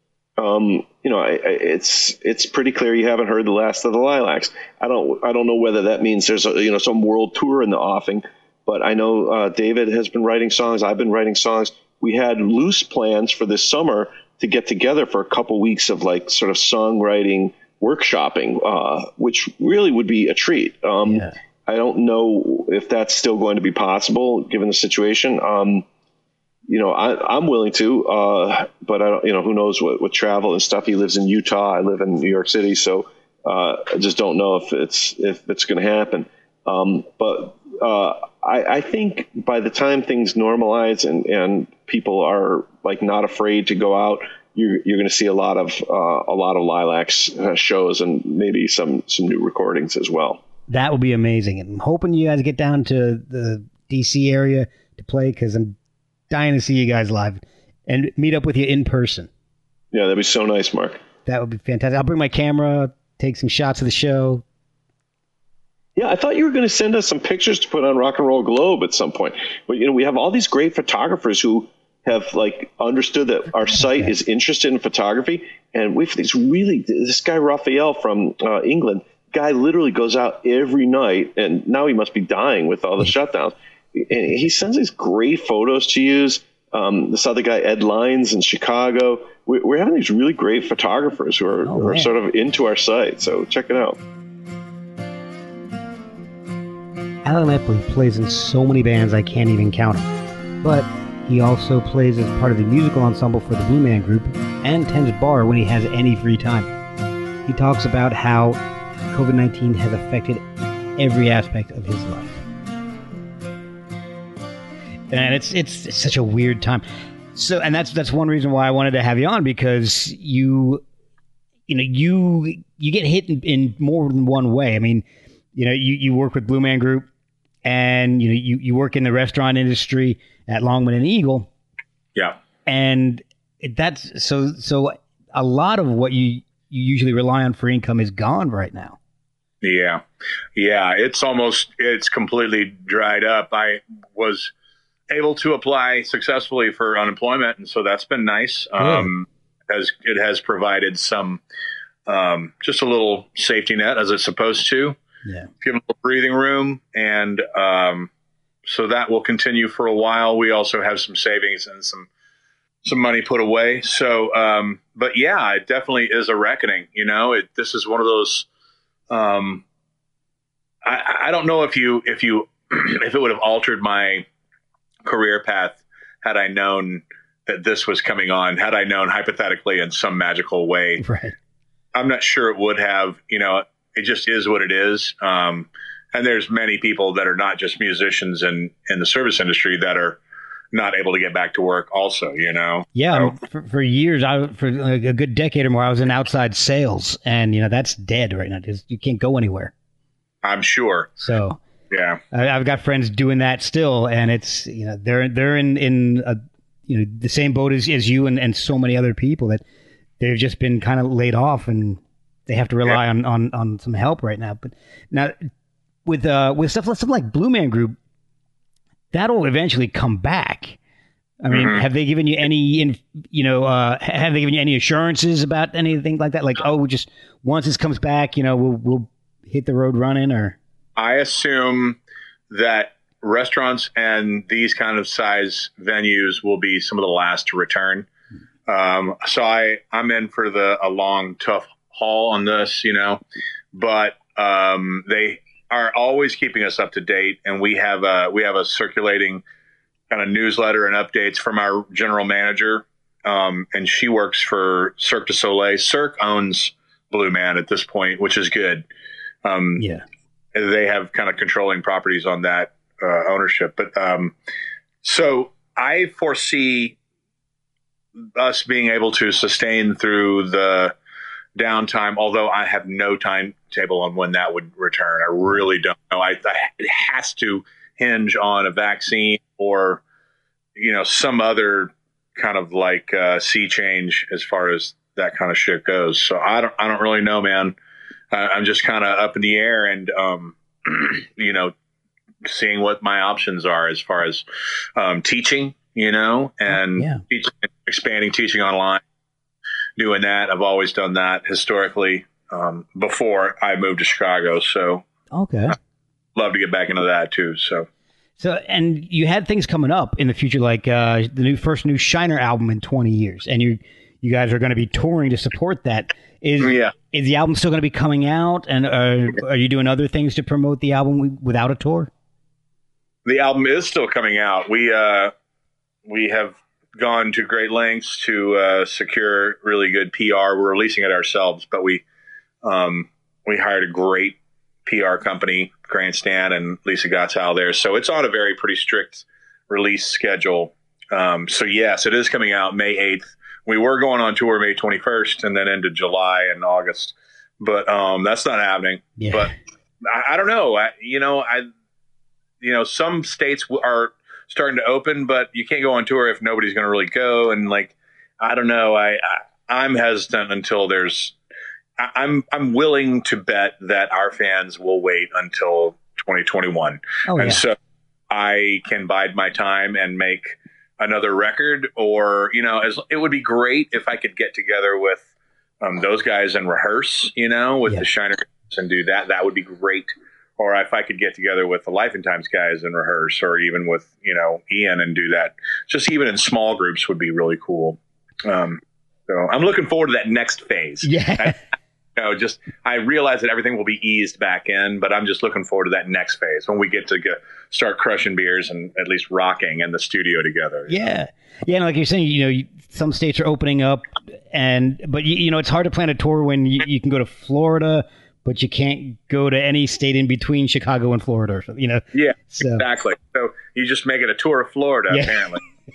Speaker 9: it's pretty clear you haven't heard the last of the Lilacs. I don't know whether that means there's some world tour in the offing, but I know David has been writing songs. I've been writing songs. We had loose plans for this summer to get together for a couple weeks of like sort of songwriting workshopping, which really would be a treat. Yeah. I don't know if that's still going to be possible given the situation. I'm willing to, but I don't, who knows what travel and stuff. He lives in Utah. I live in New York City. So, I just don't know if it's going to happen. But I think by the time things normalize and people are like not afraid to go out, you're going to see a lot of Lilacs shows and maybe some new recordings as well.
Speaker 2: That would be amazing. And I'm hoping you guys get down to the DC area to play because I'm dying to see you guys live and meet up with you in person.
Speaker 9: Yeah, that'd be so nice, Mark. That
Speaker 2: would be fantastic. I'll bring my camera, take some shots of the show.
Speaker 9: Yeah, I thought you were going to send us some pictures to put on Rock and Roll Globe at some point. But, we have all these great photographers who have like understood that our site is interested in photography. And we've this guy, Raphael from England, guy literally goes out every night, and now he must be dying with all the shutdowns. And he sends these great photos to use. This other guy, Ed Lines in Chicago. We're having these really great photographers who are sort of into our site. So check it out.
Speaker 2: Alan Epley plays in so many bands I can't even count them. But he also plays as part of the musical ensemble for the Blue Man Group and tends bar when he has any free time. He talks about how COVID-19 has affected every aspect of his life. And it's such a weird time. So, and that's one reason why I wanted to have you on, because you get hit in more than one way. I mean, you work with Blue Man Group, and you work in the restaurant industry at Longman and Eagle.
Speaker 10: Yeah. And
Speaker 2: that's so a lot of what you usually rely on for income is gone right now.
Speaker 10: Yeah. It's completely dried up. I was able to apply successfully for unemployment, and so that's been nice. It has provided some just a little safety net, as it's supposed to.
Speaker 2: Yeah.
Speaker 10: Give them a little breathing room, and so that will continue for a while. We also have some savings and some money put away. So, but yeah, it definitely is a reckoning. This is one of those. I don't know if it would have altered my career path had I known that this was coming on. Had I known hypothetically in some magical way,
Speaker 2: right?
Speaker 10: I'm not sure it would have. It just is what it is. And there's many people that are not just musicians in the service industry that are not able to get back to work also,
Speaker 2: Yeah. So, for years, for a good decade or more, I was in outside sales, and, that's dead right now. You can't go anywhere.
Speaker 10: I'm sure.
Speaker 2: So,
Speaker 10: yeah,
Speaker 2: I've got friends doing that still, and it's, they're in the same boat as you and so many other people that they've just been kind of laid off, and they have to rely on some help right now. But now with stuff like Blue Man Group, that'll eventually come back. I mean, have they given you any, have they given you any assurances about anything like that? Like, just once this comes back, we'll hit the road running, or?
Speaker 10: I assume that restaurants and these kind of size venues will be some of the last to return. So I'm in for a long, tough haul on this, but they are always keeping us up to date, and we have a circulating kind of newsletter and updates from our general manager, and she works for Cirque du Soleil. Cirque owns Blue Man at this point, which is good. They have kind of controlling properties on that ownership, but so I foresee us being able to sustain through the downtime, although I have no timetable on when that would return. I really don't know. It has to hinge on a vaccine or, some other kind of like sea change as far as that kind of shit goes. So I don't really know, man. I'm just kind of up in the air and, seeing what my options are as far as teaching, and expanding teaching online, doing that. I've always done that historically before I moved to Chicago. So I'd love to get back into that too. So,
Speaker 2: and you had things coming up in the future, like the first new Shiner album in 20 years, and you guys are going to be touring to support that. Is the album still going to be coming out, and are you doing other things to promote the album without a tour?
Speaker 10: The album is still coming out. We have gone to great lengths to secure really good PR. We're releasing it ourselves, but we hired a great PR company, Grandstand, and Lisa Gottsal there. So it's on a pretty strict release schedule. So yes, it is coming out May 8th. We were going on tour May 21st and then into July and August, but that's not happening. Yeah. But I don't know. Some states are starting to open, but you can't go on tour if nobody's going to really go. And I don't know. I'm hesitant until I'm willing to bet that our fans will wait until 2021. So I can bide my time and make another record, or, it would be great if I could get together with those guys and rehearse, with the Shiner and do that. That would be great. Or if I could get together with the Life and Times guys and rehearse, or even with, Ian and do that. Just even in small groups would be really cool. So I'm looking forward to that next phase.
Speaker 2: Yeah.
Speaker 10: I realize that everything will be eased back in, but I'm just looking forward to that next phase when we get to start crushing beers and at least rocking in the studio together.
Speaker 2: Yeah. Yeah. And like you're saying, some states are opening up, but it's hard to plan a tour when you can go to Florida, but you can't go to any state in between Chicago and Florida, or something,
Speaker 10: Yeah, so. Exactly. So you just make it a tour of Florida, apparently.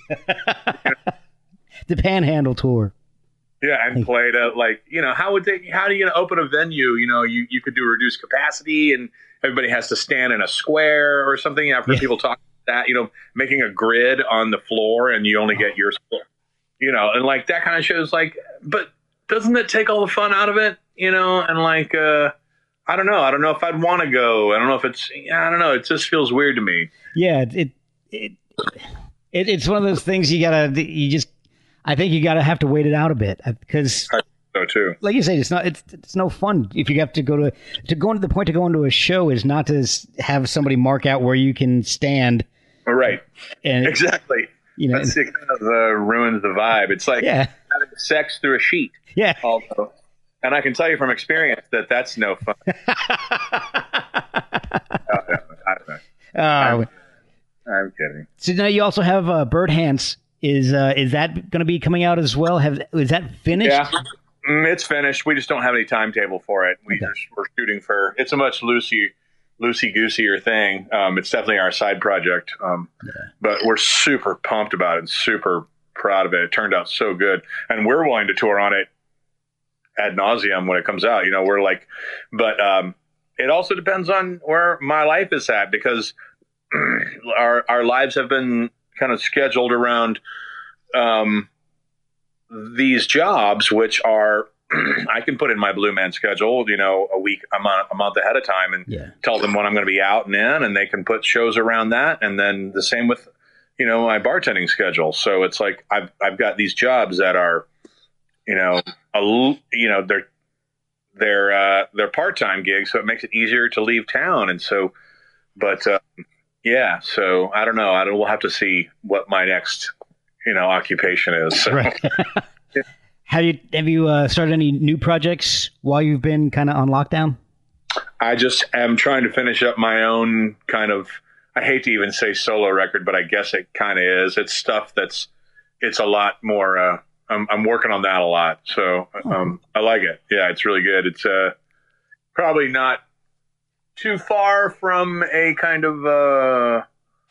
Speaker 2: The Panhandle tour.
Speaker 10: Yeah, and play to how do you open a venue? You could do reduced capacity and everybody has to stand in a square or something. I've heard people talk about that, making a grid on the floor and you only get your, and that kind of shit is but doesn't it take all the fun out of it? I don't know. I don't know if I'd want to go. I don't know if I don't know. It just feels weird to me.
Speaker 2: Yeah. It's one of those things I think you have to wait it out a bit, because
Speaker 10: so too.
Speaker 2: Like you say, it's no fun if you have to go into the point to go into a show is not to have somebody mark out where you can stand.
Speaker 10: Right. And exactly. It kind of ruins the vibe. It's like having sex through a sheet.
Speaker 2: Yeah.
Speaker 10: Also. And I can tell you from experience that that's no fun. I'm kidding.
Speaker 2: So now you also have Bird Hands. Is that going to be coming out as well? Is that finished?
Speaker 10: Yeah, it's finished. We just don't have any timetable for it. We're shooting for. It's a much loosey-gooseier thing. It's definitely our side project, but we're super pumped about it and super proud of it. It turned out so good, and we're willing to tour on it ad nauseum when it comes out. But it also depends on where my life is at, because our lives have been kind of scheduled around these jobs, which are I can put in my Blue Man schedule, a week, a month ahead of time, and tell them when I'm going to be out and in, and they can put shows around that. And then the same with, my bartending schedule. So it's like I've got these jobs that are, they're part-time gigs, so it makes it easier to leave town. And so, but so I don't know. We'll have to see what my next, occupation is. So.
Speaker 2: Right. Have you started any new projects while you've been kind of on lockdown?
Speaker 10: I just am trying to finish up my own kind of, I hate to even say solo record, but I guess it kind of is. It's stuff it's a lot more, I'm working on that a lot. So I like it. Yeah, it's really good. It's probably not too far from a kind of a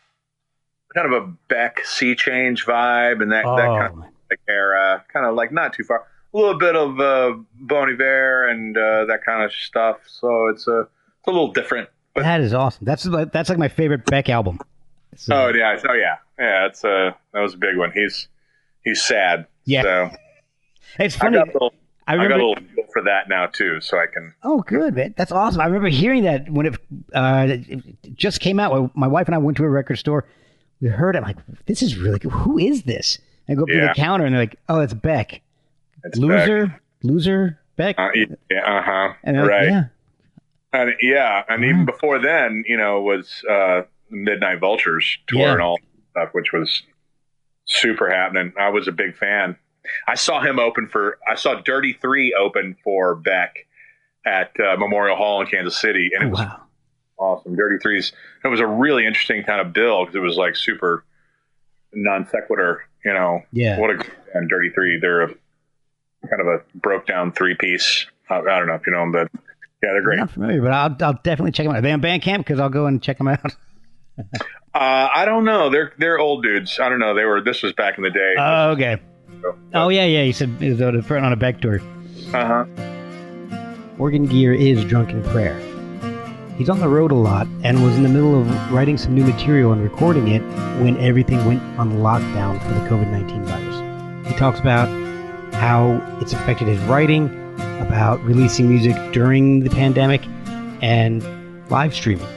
Speaker 10: Beck Sea Change vibe and that kind of era, kind of like not too far. A little bit of Bon Iver and that kind of stuff. So it's a little different. But
Speaker 2: that is awesome. That's like my favorite Beck album.
Speaker 10: So. Yeah. It's that was a big one. He's sad.
Speaker 2: Yeah.
Speaker 10: So
Speaker 2: it's funny.
Speaker 10: I got a little deal for that now too, so I can.
Speaker 2: Oh, good, man. That's awesome. I remember hearing that when it just came out. My wife and I went to a record store. We heard it. I'm like, this is really good. Who is this? I go up to the counter and they're like, "Oh, it's Beck."
Speaker 10: It's
Speaker 2: Loser, Beck.
Speaker 10: And
Speaker 2: right.
Speaker 10: Like, and even before then, was Midnight Vultures tour and all that stuff, which was super happening. I was a big fan. I saw Dirty Three open for Beck at Memorial Hall in Kansas City, and it was awesome. Dirty Threes. It was a really interesting kind of bill because it was like super non sequitur. What a and Dirty Three. They're a kind of a broke down 3-piece. I don't know if you know them, but yeah, they're great.
Speaker 2: I'm not familiar, but I'll definitely check them out. Are they on Bandcamp? Because I'll go and check them out.
Speaker 10: I don't know. They're old dudes. I don't know. This was back in the day.
Speaker 2: Oh, okay. Oh, yeah. You said it was on a Beck tour. Organ Gear is Drunken Prayer. He's on the road a lot and was in the middle of writing some new material and recording it when everything went on lockdown for the COVID-19 virus. He talks about how it's affected his writing, about releasing music during the pandemic, and live streaming.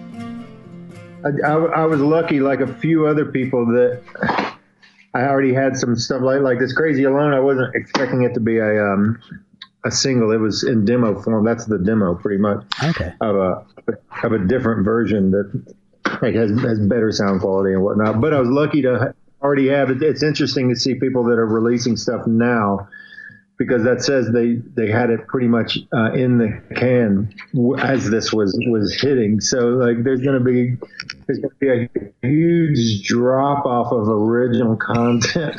Speaker 11: I was lucky, like a few other people, that I already had some stuff like this Crazy Alone. I wasn't expecting it to be a single. It was in demo form. That's the demo, pretty much.
Speaker 2: Okay.
Speaker 11: Of a different version that has better sound quality and whatnot. But I was lucky to already have it. It's interesting to see people that are releasing stuff now, because that says they had it pretty much in the can as this was hitting. So like there's going to be a huge drop off of original content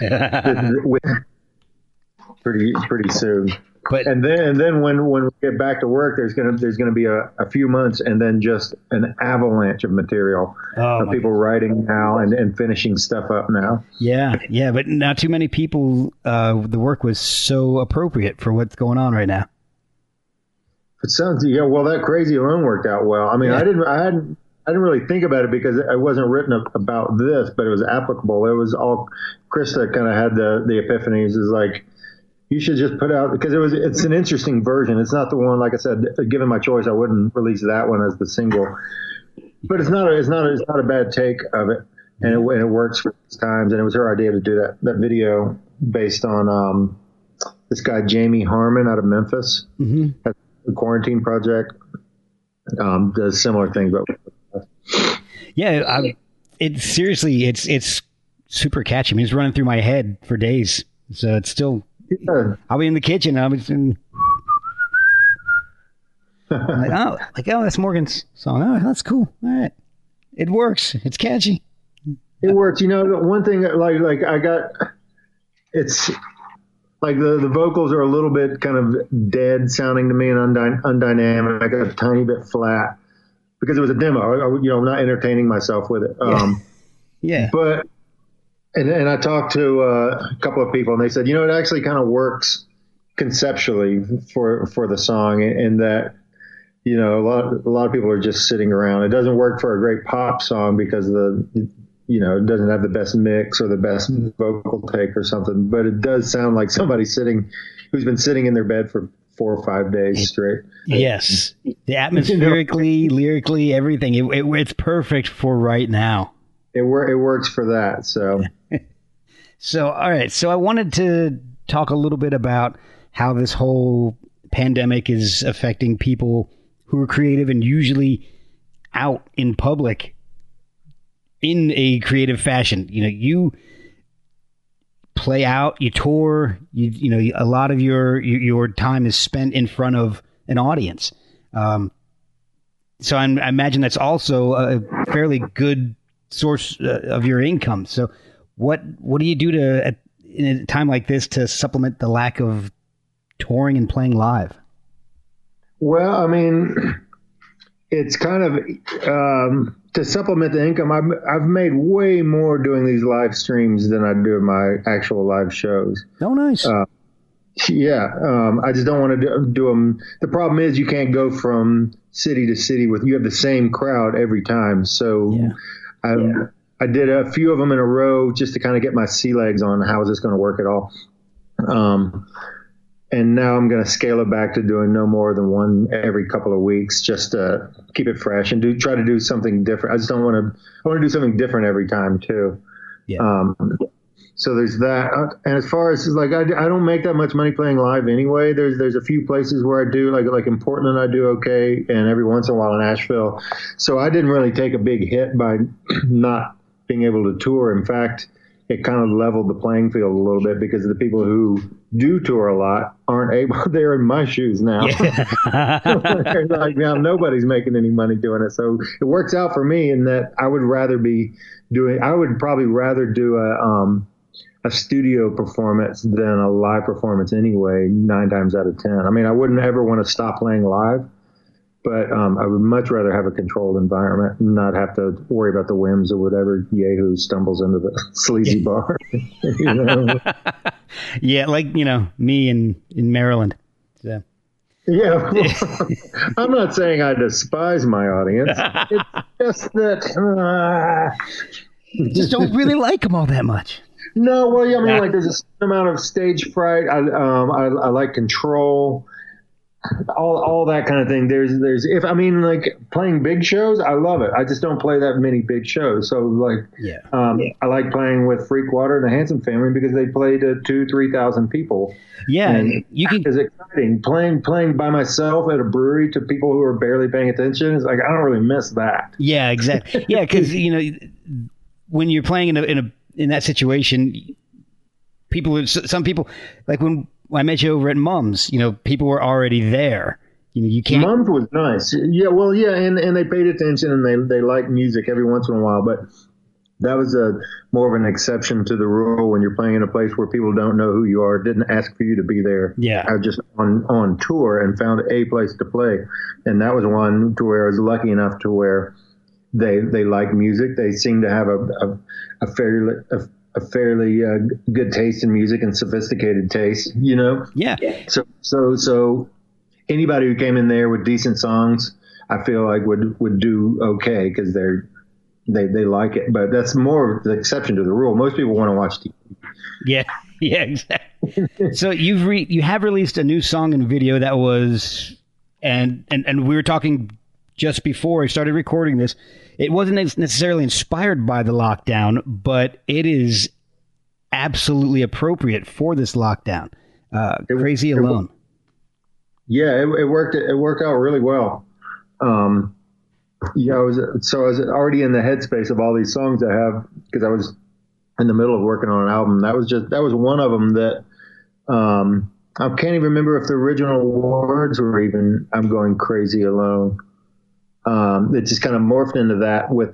Speaker 11: pretty soon. And then when we get back to work, there's gonna be a few months, and then just an avalanche of material of people writing now and finishing stuff up now.
Speaker 2: Yeah, but not too many people. The work was so appropriate for what's going on right now.
Speaker 11: It sounds well. That Crazy Alone worked out well. I mean, I didn't really think about it because it wasn't written about this, but it was applicable. It was all Krista kind of had the epiphanies. Is like, you should just put out, because it's an interesting version. It's not the one, like I said, given my choice, I wouldn't release that one as the single. But it's not a bad take of it, and it works for these times. And it was her idea to do that video based on this guy Jamie Harmon out of Memphis. That's the Quarantine Project. Does similar things, but
Speaker 2: it's super catchy. I mean, it's running through my head for days, so it's still. Yeah. I'll be in the kitchen. I'm like, that's Morgan's song. Oh, that's cool. All right, it works. It's catchy.
Speaker 11: It works. One thing like I got, it's like the vocals are a little bit kind of dead sounding to me and undynamic. I got a tiny bit flat because it was a demo. I'm not entertaining myself with it.
Speaker 2: Yeah.
Speaker 11: But. And I talked to a couple of people, and they said, it actually kind of works conceptually for the song, in that, a lot of people are just sitting around. It doesn't work for a great pop song because the it doesn't have the best mix or the best vocal take or something, but it does sound like somebody who's been sitting in their bed for 4 or 5 days straight.
Speaker 2: Yes. The atmospherically, lyrically, everything. It's perfect for right now.
Speaker 11: It works for that. So,
Speaker 2: all right. So I wanted to talk a little bit about how this whole pandemic is affecting people who are creative and usually out in public in a creative fashion. You play out, you tour, a lot of your time is spent in front of an audience. So I imagine that's also a fairly good source of your income. So what do you do in a time like this to supplement the lack of touring and playing live?
Speaker 11: Well, I mean, it's kind of to supplement the income. I've made way more doing these live streams than I do my actual live shows.
Speaker 2: Oh, nice.
Speaker 11: I just don't want to do them. The problem is you can't go from city to city you have the same crowd every time. So I did a few of them in a row just to kind of get my sea legs on how is this going to work at all. And now I'm going to scale it back to doing no more than one every couple of weeks, just to keep it fresh and try to do something different. I want to do something different every time too.
Speaker 2: Yeah.
Speaker 11: So there's that. And as far as I don't make that much money playing live anyway. There's a few places where I do, like in Portland, I do okay. And every once in a while in Asheville. So I didn't really take a big hit by not being able to tour. In fact, it kind of leveled the playing field a little bit because the people who do tour a lot aren't able. They're in my shoes now. Yeah. Now nobody's making any money doing it, so it works out for me in that I would probably rather do a studio performance than a live performance anyway. 9 times out of 10. I mean, I wouldn't ever want to stop playing live. But I would much rather have a controlled environment and not have to worry about the whims of whatever yahoo stumbles into the sleazy bar.
Speaker 2: Yeah, like, me in Maryland. So.
Speaker 11: Yeah, I'm not saying I despise my audience. It's just that...
Speaker 2: just don't really like them all that much.
Speaker 11: No, well, yeah, I mean, there's a certain amount of stage fright. I like control. All that kind of thing. There's playing big shows, I love it. I just don't play that many big shows. So I like playing with Freakwater and the Hanson Family because they play to 2,000-3,000 people.
Speaker 2: Yeah,
Speaker 11: and it's exciting. Playing by myself at a brewery to people who are barely paying attention is I don't really miss that.
Speaker 2: Yeah, exactly. Yeah, because when you're playing in that situation, some people like when I met you over at Mum's, people were already there. You can't.
Speaker 11: Mum's was nice. Yeah, well, yeah, and they paid attention and they liked music every once in a while, but that was more of an exception to the rule when you're playing in a place where people don't know who you are, didn't ask for you to be there.
Speaker 2: Yeah.
Speaker 11: I was just on tour and found a place to play, and that was one to where I was lucky enough to where they like music. They seem to have a fairly good taste in music and sophisticated taste,
Speaker 2: Yeah.
Speaker 11: So anybody who came in there with decent songs, I feel like would do okay because they like it. But that's more the exception to the rule. Most people want to watch TV.
Speaker 2: Yeah, exactly. So you have released a new song and video that was, and we were talking just before I started recording this. It wasn't necessarily inspired by the lockdown, but it is absolutely appropriate for this lockdown. Crazy Alone.
Speaker 11: Yeah, it worked. It worked out really well. I was already in the headspace of all these songs I have because I was in the middle of working on an album. That was one of them that I can't even remember if the original words were even "I'm going crazy alone." It just kind of morphed into that with,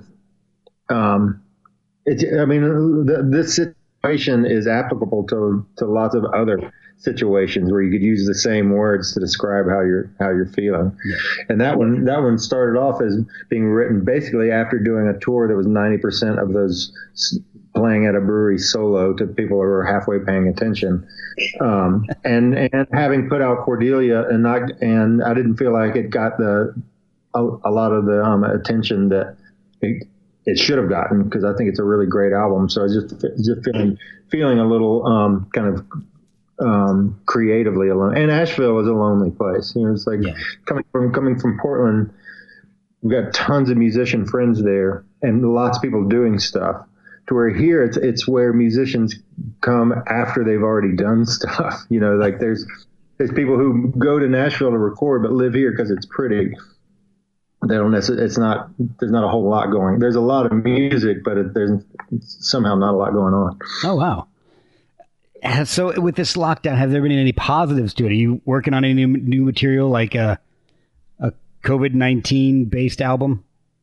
Speaker 11: this situation is applicable to lots of other situations where you could use the same words to describe how you're feeling. Yeah. And that one started off as being written basically after doing a tour that was 90% of those playing at a brewery solo to people who were halfway paying attention. And having put out Cordelia and I didn't feel like it got a lot of the attention that it it should have gotten, because I think it's a really great album. So I was just feeling a little kind of creatively alone. And Asheville is a lonely place. It's like coming from Portland, we've got tons of musician friends there and lots of people doing stuff. To where here it's where musicians come after they've already done stuff. Like there's people who go to Nashville to record but live here because it's pretty. They don't necessarily, there's not a whole lot going. There's a lot of music, but there's somehow not a lot going on.
Speaker 2: Oh, wow. So with this lockdown, have there been any positives to it? Are you working on any new material, like a COVID-19 based album?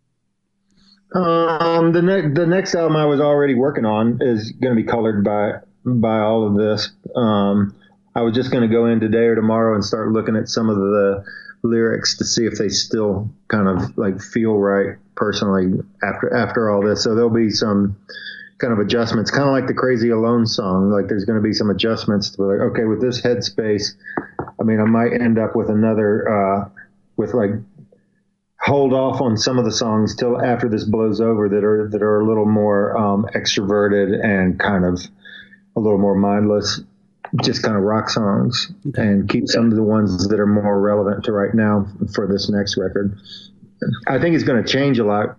Speaker 11: The next album I was already working on is going to be colored by all of this. I was just going to go in today or tomorrow and start looking at some of the lyrics to see if they still kind of like feel right personally after all this. So there'll be some kind of adjustments, kind of like the Crazy Alone song. Like there's going to be some adjustments to like, okay, with this headspace, I mean, I might end up with another, with like hold off on some of the songs till after this blows over that are a little more extroverted and kind of a little more mindless, just kind of rock songs, and keep some of the ones that are more relevant to right now for this next record. I think it's going to change a lot.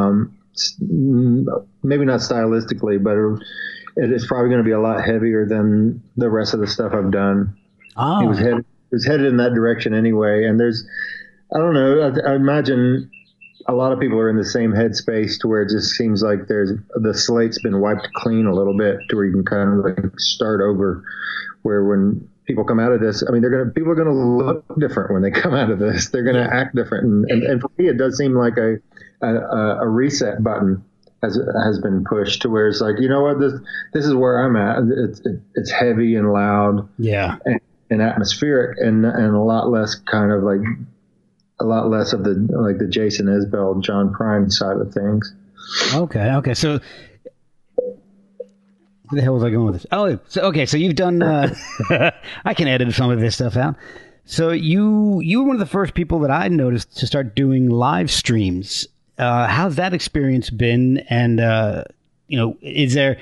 Speaker 11: Maybe not stylistically, but it's probably going to be a lot heavier than the rest of the stuff I've done.
Speaker 2: Oh.
Speaker 11: It was headed in that direction anyway. And I don't know, I imagine a lot of people are in the same headspace to where it just seems like the slate's been wiped clean a little bit to where you can kind of like start over, where when people come out of this, I mean, people are going to look different when they come out of this. They're going to act different. And for me, it does seem like a reset button has been pushed to where it's like, you know what, this is where I'm at. It's heavy and loud.
Speaker 2: Yeah.
Speaker 11: And atmospheric and a lot less kind of like, a lot less of the Jason Isbell, John Prine side of things.
Speaker 2: Okay. So where the hell was I going with this? Oh, so you've done, I can edit some of this stuff out. So you were one of the first people that I noticed to start doing live streams. How's that experience been? And, is there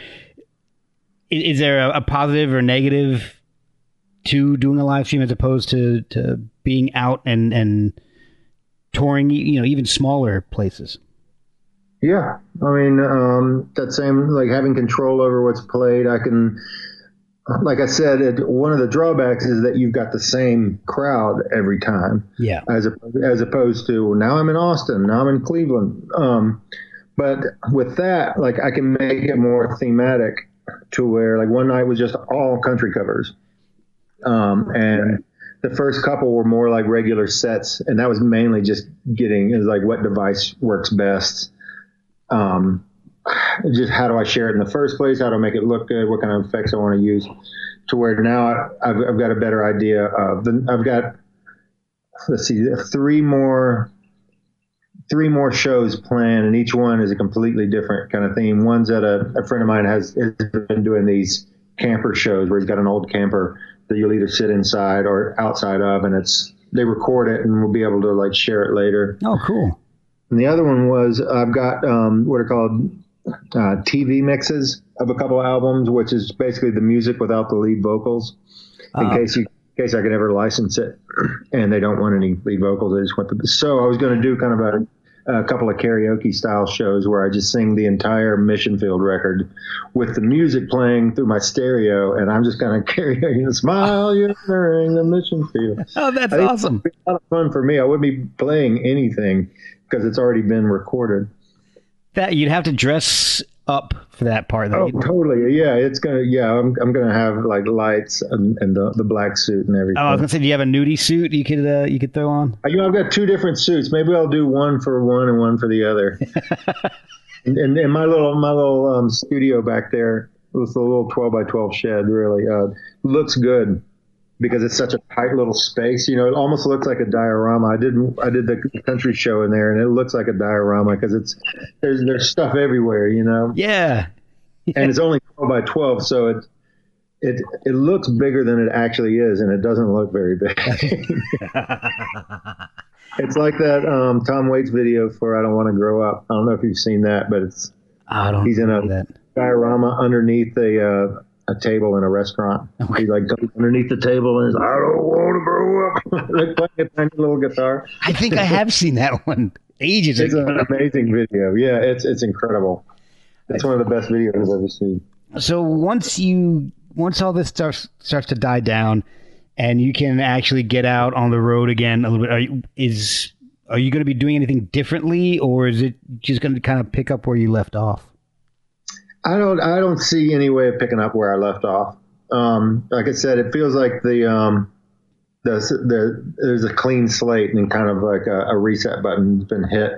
Speaker 2: a positive or negative to doing a live stream as opposed to being out and touring, even smaller places?
Speaker 11: Yeah. I mean, that same, like having control over what's played. I can, like I said, one of the drawbacks is that you've got the same crowd every time.
Speaker 2: Yeah.
Speaker 11: As opposed to now I'm in Austin, now I'm in Cleveland. But with that, like I can make it more thematic to where like one night was just all country covers. And the first couple were more like regular sets, and that was mainly just like what device works best. Just how do I share it in the first place? How do I make it look good? What kind of effects I want to use? To where now I've got a better idea of I've got, let's see, three more shows planned, and each one is a completely different kind of theme. One's that a friend of mine has been doing these camper shows where he's got an old camper that you'll either sit inside or outside of, and they record it and we'll be able to like share it later.
Speaker 2: Oh, cool.
Speaker 11: And the other one was I've got what are called TV mixes of a couple of albums, which is basically the music without the lead vocals, in case I could ever license it, and they don't want any lead vocals. They just want so I was going to do kind of a couple of karaoke style shows where I just sing the entire Mission Field record with the music playing through my stereo, and I'm just kind of karaoke, smile, you're wearing the Mission Field.
Speaker 2: Oh, that's awesome.
Speaker 11: It'd be a lot of fun for me. I wouldn't be playing anything because it's already been recorded.
Speaker 2: That you'd have to dress up for that part.
Speaker 11: Oh, totally. Yeah, I'm gonna have like lights and the black suit and everything.
Speaker 2: Oh, I was gonna say, do you have a nudie suit you could throw on?
Speaker 11: I've got two different suits. Maybe I'll do one for one and one for the other. and my little studio back there with a little 12x12 shed really looks good because it's such a tight little space. It almost looks like a diorama. I did the country show in there, and it looks like a diorama because there's stuff everywhere.
Speaker 2: Yeah.
Speaker 11: And it's only 12x12, so it looks bigger than it actually is, and it doesn't look very big. It's like that Tom Waits video for "I Don't Want to Grow Up." I don't know if you've seen that, but he's in a diorama underneath a table in a restaurant. Okay. He like goes underneath the table and is, "I don't want to grow up." Like playing a tiny little guitar.
Speaker 2: I think I have seen that one ages
Speaker 11: ago.
Speaker 2: It's
Speaker 11: an amazing video. Yeah, it's incredible. It's one of the best videos I've ever seen.
Speaker 2: So once all this stuff starts to die down, and you can actually get out on the road again a little bit, are you going to be doing anything differently, or is it just going to kind of pick up where you left off?
Speaker 11: I don't see any way of picking up where I left off. Like I said, it feels like there's a clean slate and kind of like a reset button's been hit.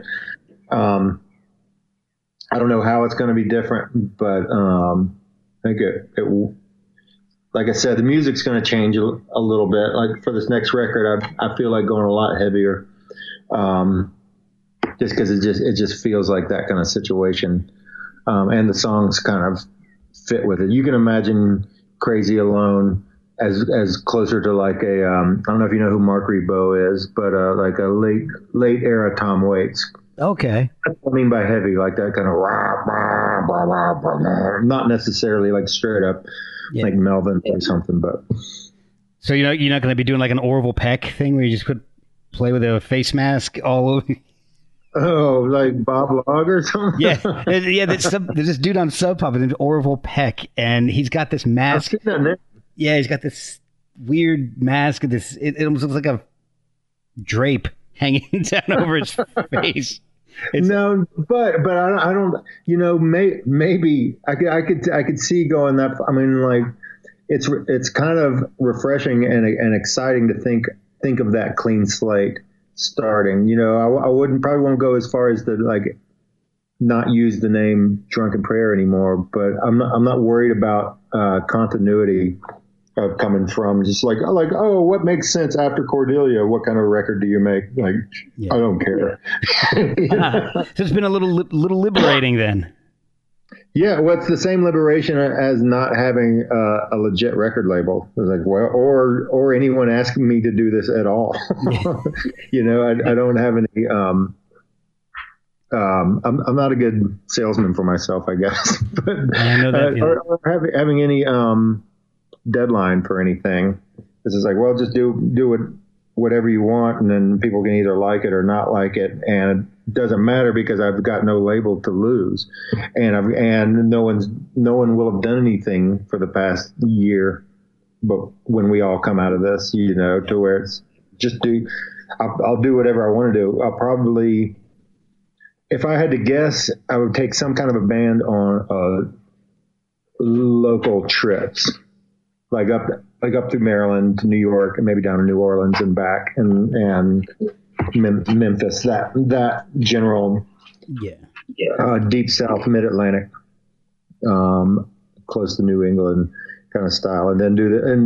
Speaker 11: I don't know how it's going to be different, but I think it will. Like I said, the music's going to change a little bit. Like for this next record, I feel like going a lot heavier, just because it just feels like that kind of situation, and the songs kind of fit with it. You can imagine "Crazy Alone" as closer to like a I don't know if you know who Mark Ribot is, but like a late era Tom Waits.
Speaker 2: Okay.
Speaker 11: That's what I mean by heavy, like that kind of rah, rah, rah, rah, rah, rah. Not necessarily like straight up like Melvin or something, but.
Speaker 2: So you're not going to be doing like an Orville Peck thing where you just play with a face mask all over.
Speaker 11: Oh, like Bob Log or something?
Speaker 2: Yeah. There's this dude on Sub Pop named Orville Peck, and he's got this mask. Yeah, he's got this weird mask. It almost looks like a drape hanging down over his face.
Speaker 11: No, but I don't. Maybe I could see going that. I mean, like it's kind of refreshing and exciting to think of that clean slate starting. I probably won't go as far as to like not use the name Drunken Prayer anymore, but I'm not worried about continuity of coming from just like what makes sense after Cordelia? What kind of record do you make? Like, I don't care.
Speaker 2: So it's been a little liberating then.
Speaker 11: Yeah, well, it's the same liberation as not having a legit record label. It's like, well, or anyone asking me to do this at all. I don't have any. I'm not a good salesman for myself, I guess. But,
Speaker 2: I know that,
Speaker 11: or having any deadline for anything. This is like, well, just do whatever you want, and then people can either like it or not like it, and it doesn't matter because I've got no label to lose, and no one will have done anything for the past year. But when we all come out of this, to where it's just I'll do whatever I want to do. I'll probably, if I had to guess, I would take some kind of a band on local trips. Like up through Maryland to New York and maybe down to New Orleans and back and Memphis, that general deep South, Mid-Atlantic, close to New England kind of style, and then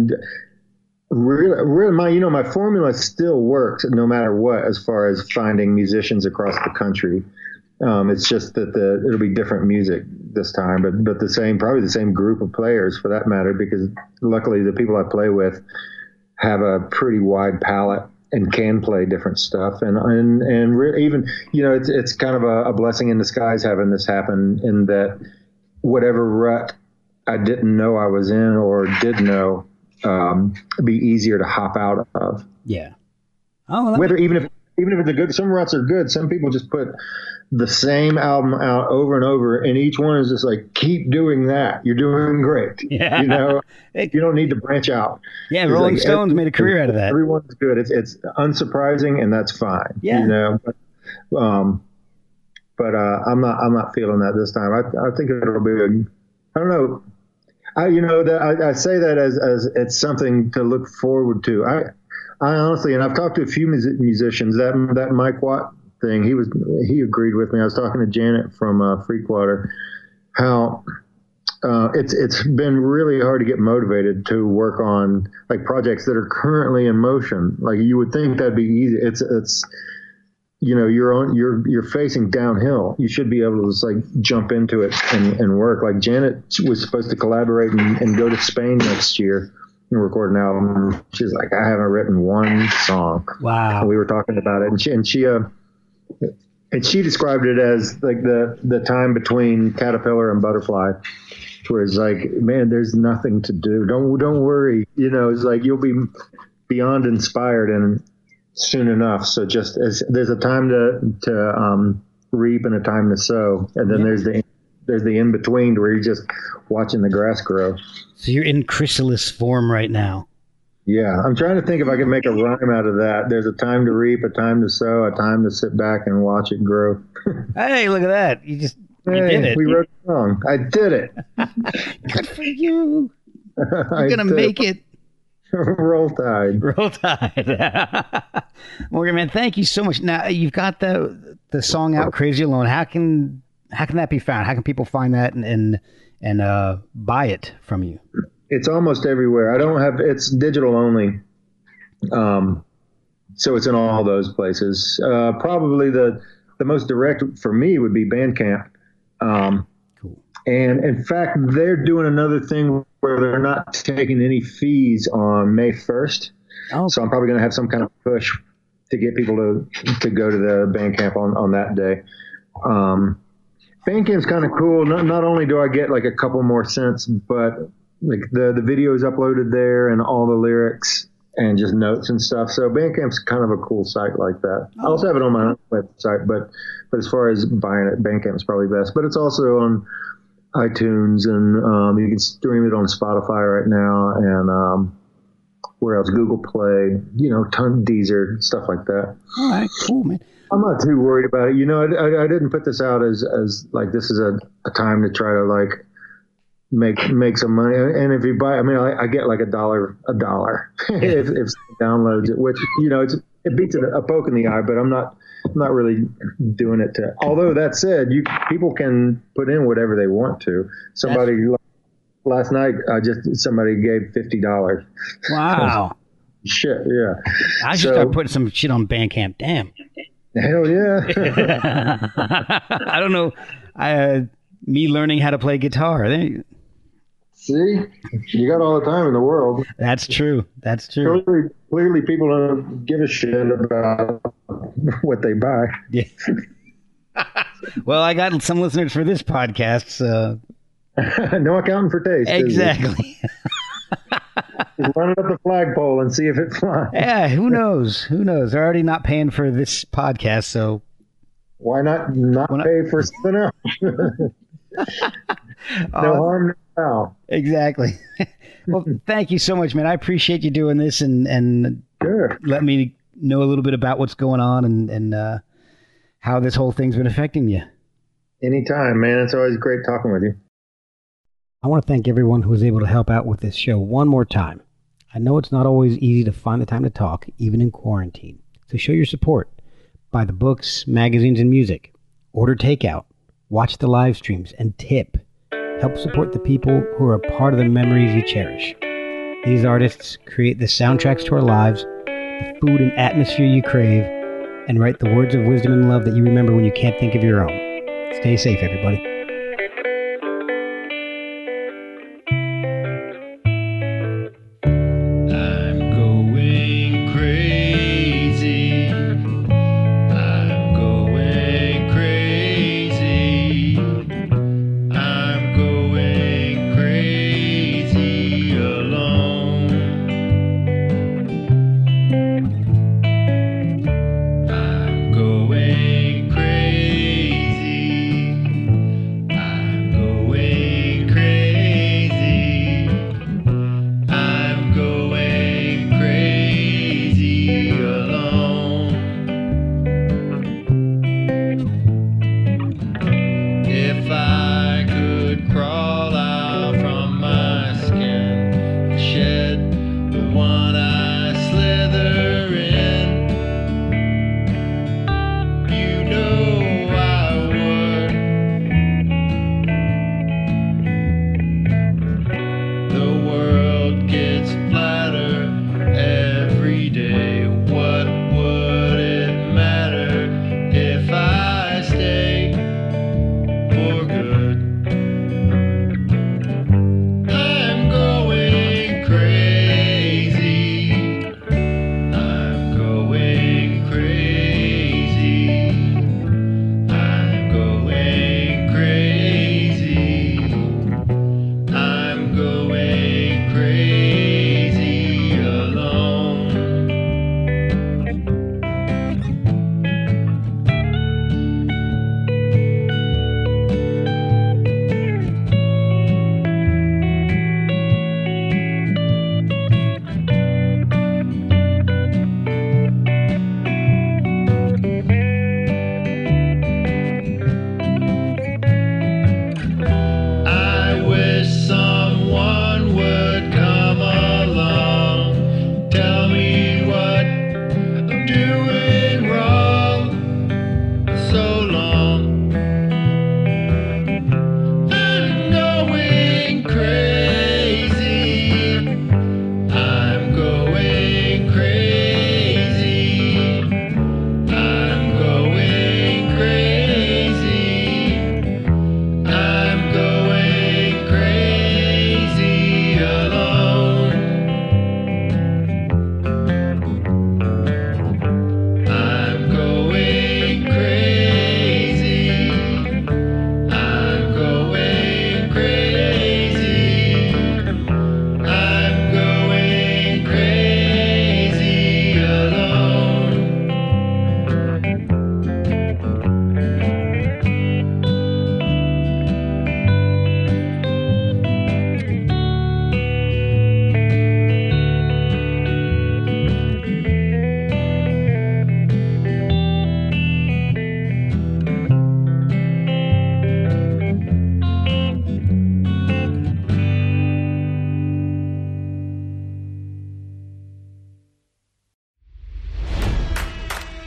Speaker 11: really my formula still works no matter what as far as finding musicians across the country. It's just that it'll be different music this time, but probably the same group of players for that matter, because luckily the people I play with have a pretty wide palette and can play different stuff. And even, it's kind of a blessing in disguise having this happen, in that whatever rut I didn't know I was in or did know, it'd be easier to hop out of.
Speaker 2: Yeah.
Speaker 11: Even if it's a good, some ruts are good. Some people just put the same album out over and over, and each one is just like, keep doing that. You're doing great. Yeah. You don't need to branch out.
Speaker 2: Yeah, Rolling Stones made a career out of that.
Speaker 11: Everyone's good. It's unsurprising, and that's fine.
Speaker 2: Yeah.
Speaker 11: But I'm not feeling that this time. I think it'll be I don't know. I say that as it's something to look forward to. I honestly, and I've talked to a few musicians, that Mike Watt thing, he agreed with me. I was talking to Janet from Freakwater, how it's been really hard to get motivated to work on like projects that are currently in motion. Like you would think that'd be easy. It's you're facing downhill. You should be able to just like jump into it and work. Like Janet was supposed to collaborate and go to Spain next year and record an album. She's like, I haven't written one song.
Speaker 2: Wow.
Speaker 11: And we were talking about it, and she described it as like the time between Caterpillar and Butterfly, where it's like, man, there's nothing to do. Don't worry. It's like you'll be beyond inspired and soon enough. So just as there's a time to reap and a time to sow, and then there's the in between where you're just watching the grass grow.
Speaker 2: So you're in chrysalis form right now.
Speaker 11: Yeah, I'm trying to think if I can make a rhyme out of that. There's a time to reap, a time to sow, a time to sit back and watch it grow.
Speaker 2: Hey, look at that. You did it.
Speaker 11: We wrote a song. I did it.
Speaker 2: Good for you. You're going to make it.
Speaker 11: Roll Tide.
Speaker 2: Roll Tide. Morgan, man, thank you so much. Now, you've got the song out, Crazy Alone. How can that be found? How can people find that and buy it from you?
Speaker 11: It's almost everywhere. It's digital only. So it's in all those places. Probably the most direct for me would be Bandcamp.
Speaker 2: Cool.
Speaker 11: And in fact, they're doing another thing where they're not taking any fees on May 1st.
Speaker 2: Oh.
Speaker 11: So I'm probably going to have some kind of push to get people to go to the Bandcamp on that day. Bandcamp's kind of cool. Not only do I get like a couple more cents, but like the video is uploaded there and all the lyrics and just notes and stuff. So Bandcamp's kind of a cool site like that. I also have it on my own website, but as far as buying it, Bandcamp's probably best. But it's also on iTunes, and you can stream it on Spotify right now, and where else? Google Play, Deezer, stuff like that.
Speaker 2: All right, cool, man.
Speaker 11: I'm not too worried about it. I didn't put this out as like this is a time to try to like make some money. And if you buy, I get like $1 if someone downloads it, which it beats a poke in the eye. But I'm not really doing it to. Although that said, people can put in whatever they want to. Last night, somebody gave $50.
Speaker 2: Wow.
Speaker 11: Shit, yeah.
Speaker 2: I should start putting some shit on Bandcamp. Damn.
Speaker 11: Hell yeah.
Speaker 2: I don't know. Me learning how to play guitar.
Speaker 11: See? You got all the time in the world.
Speaker 2: That's true.
Speaker 11: Clearly people don't give a shit about what they buy.
Speaker 2: Yeah. Well, I got some listeners for this podcast, so.
Speaker 11: No accounting for taste.
Speaker 2: Exactly.
Speaker 11: Just run it up the flagpole and see if it flies.
Speaker 2: Yeah, who knows? They're already not paying for this podcast, so.
Speaker 11: Why not pay for something else? No harm, no foul.
Speaker 2: Exactly. Well, thank you so much, man. I appreciate you doing this and
Speaker 11: sure.
Speaker 2: Let me know a little bit about what's going on and how this whole thing's been affecting you.
Speaker 11: Anytime, man. It's always great talking with you.
Speaker 2: I want to thank everyone who was able to help out with this show one more time. I know it's not always easy to find the time to talk, even in quarantine. So show your support. Buy the books, magazines, and music. Order takeout. Watch the live streams and tip. Help support the people who are a part of the memories you cherish. These artists create the soundtracks to our lives, the food and atmosphere you crave, and write the words of wisdom and love that you remember when you can't think of your own. Stay safe, everybody.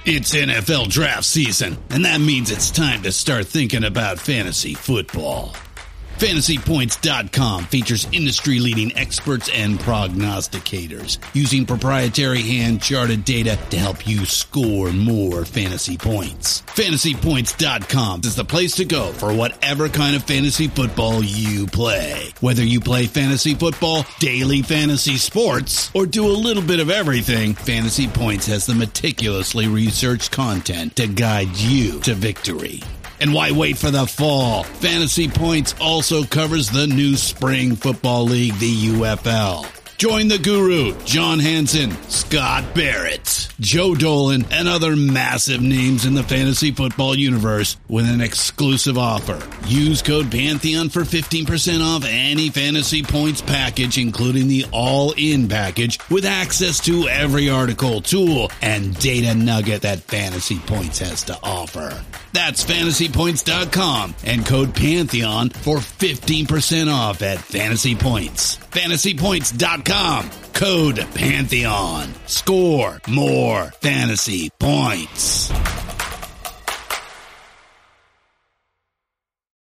Speaker 12: It's NFL draft season, and that means it's time to start thinking about fantasy football. FantasyPoints.com features industry-leading experts and prognosticators using proprietary hand-charted data to help you score more fantasy points. FantasyPoints.com is the place to go for whatever kind of fantasy football you play. Whether you play fantasy football, daily fantasy sports, or do a little bit of everything, Fantasy Points has the meticulously researched content to guide you to victory. And why wait for the fall? Fantasy Points also covers the new spring football league, the UFL. Join the guru, John Hansen, Scott Barrett, Joe Dolan, and other massive names in the fantasy football universe with an exclusive offer. Use code Pantheon for 15% off any Fantasy Points package, including the all-in package, with access to every article, tool, and data nugget that Fantasy Points has to offer. That's FantasyPoints.com and code Pantheon for 15% off at Fantasy Points. FantasyPoints.com, code Pantheon. Score more fantasy points.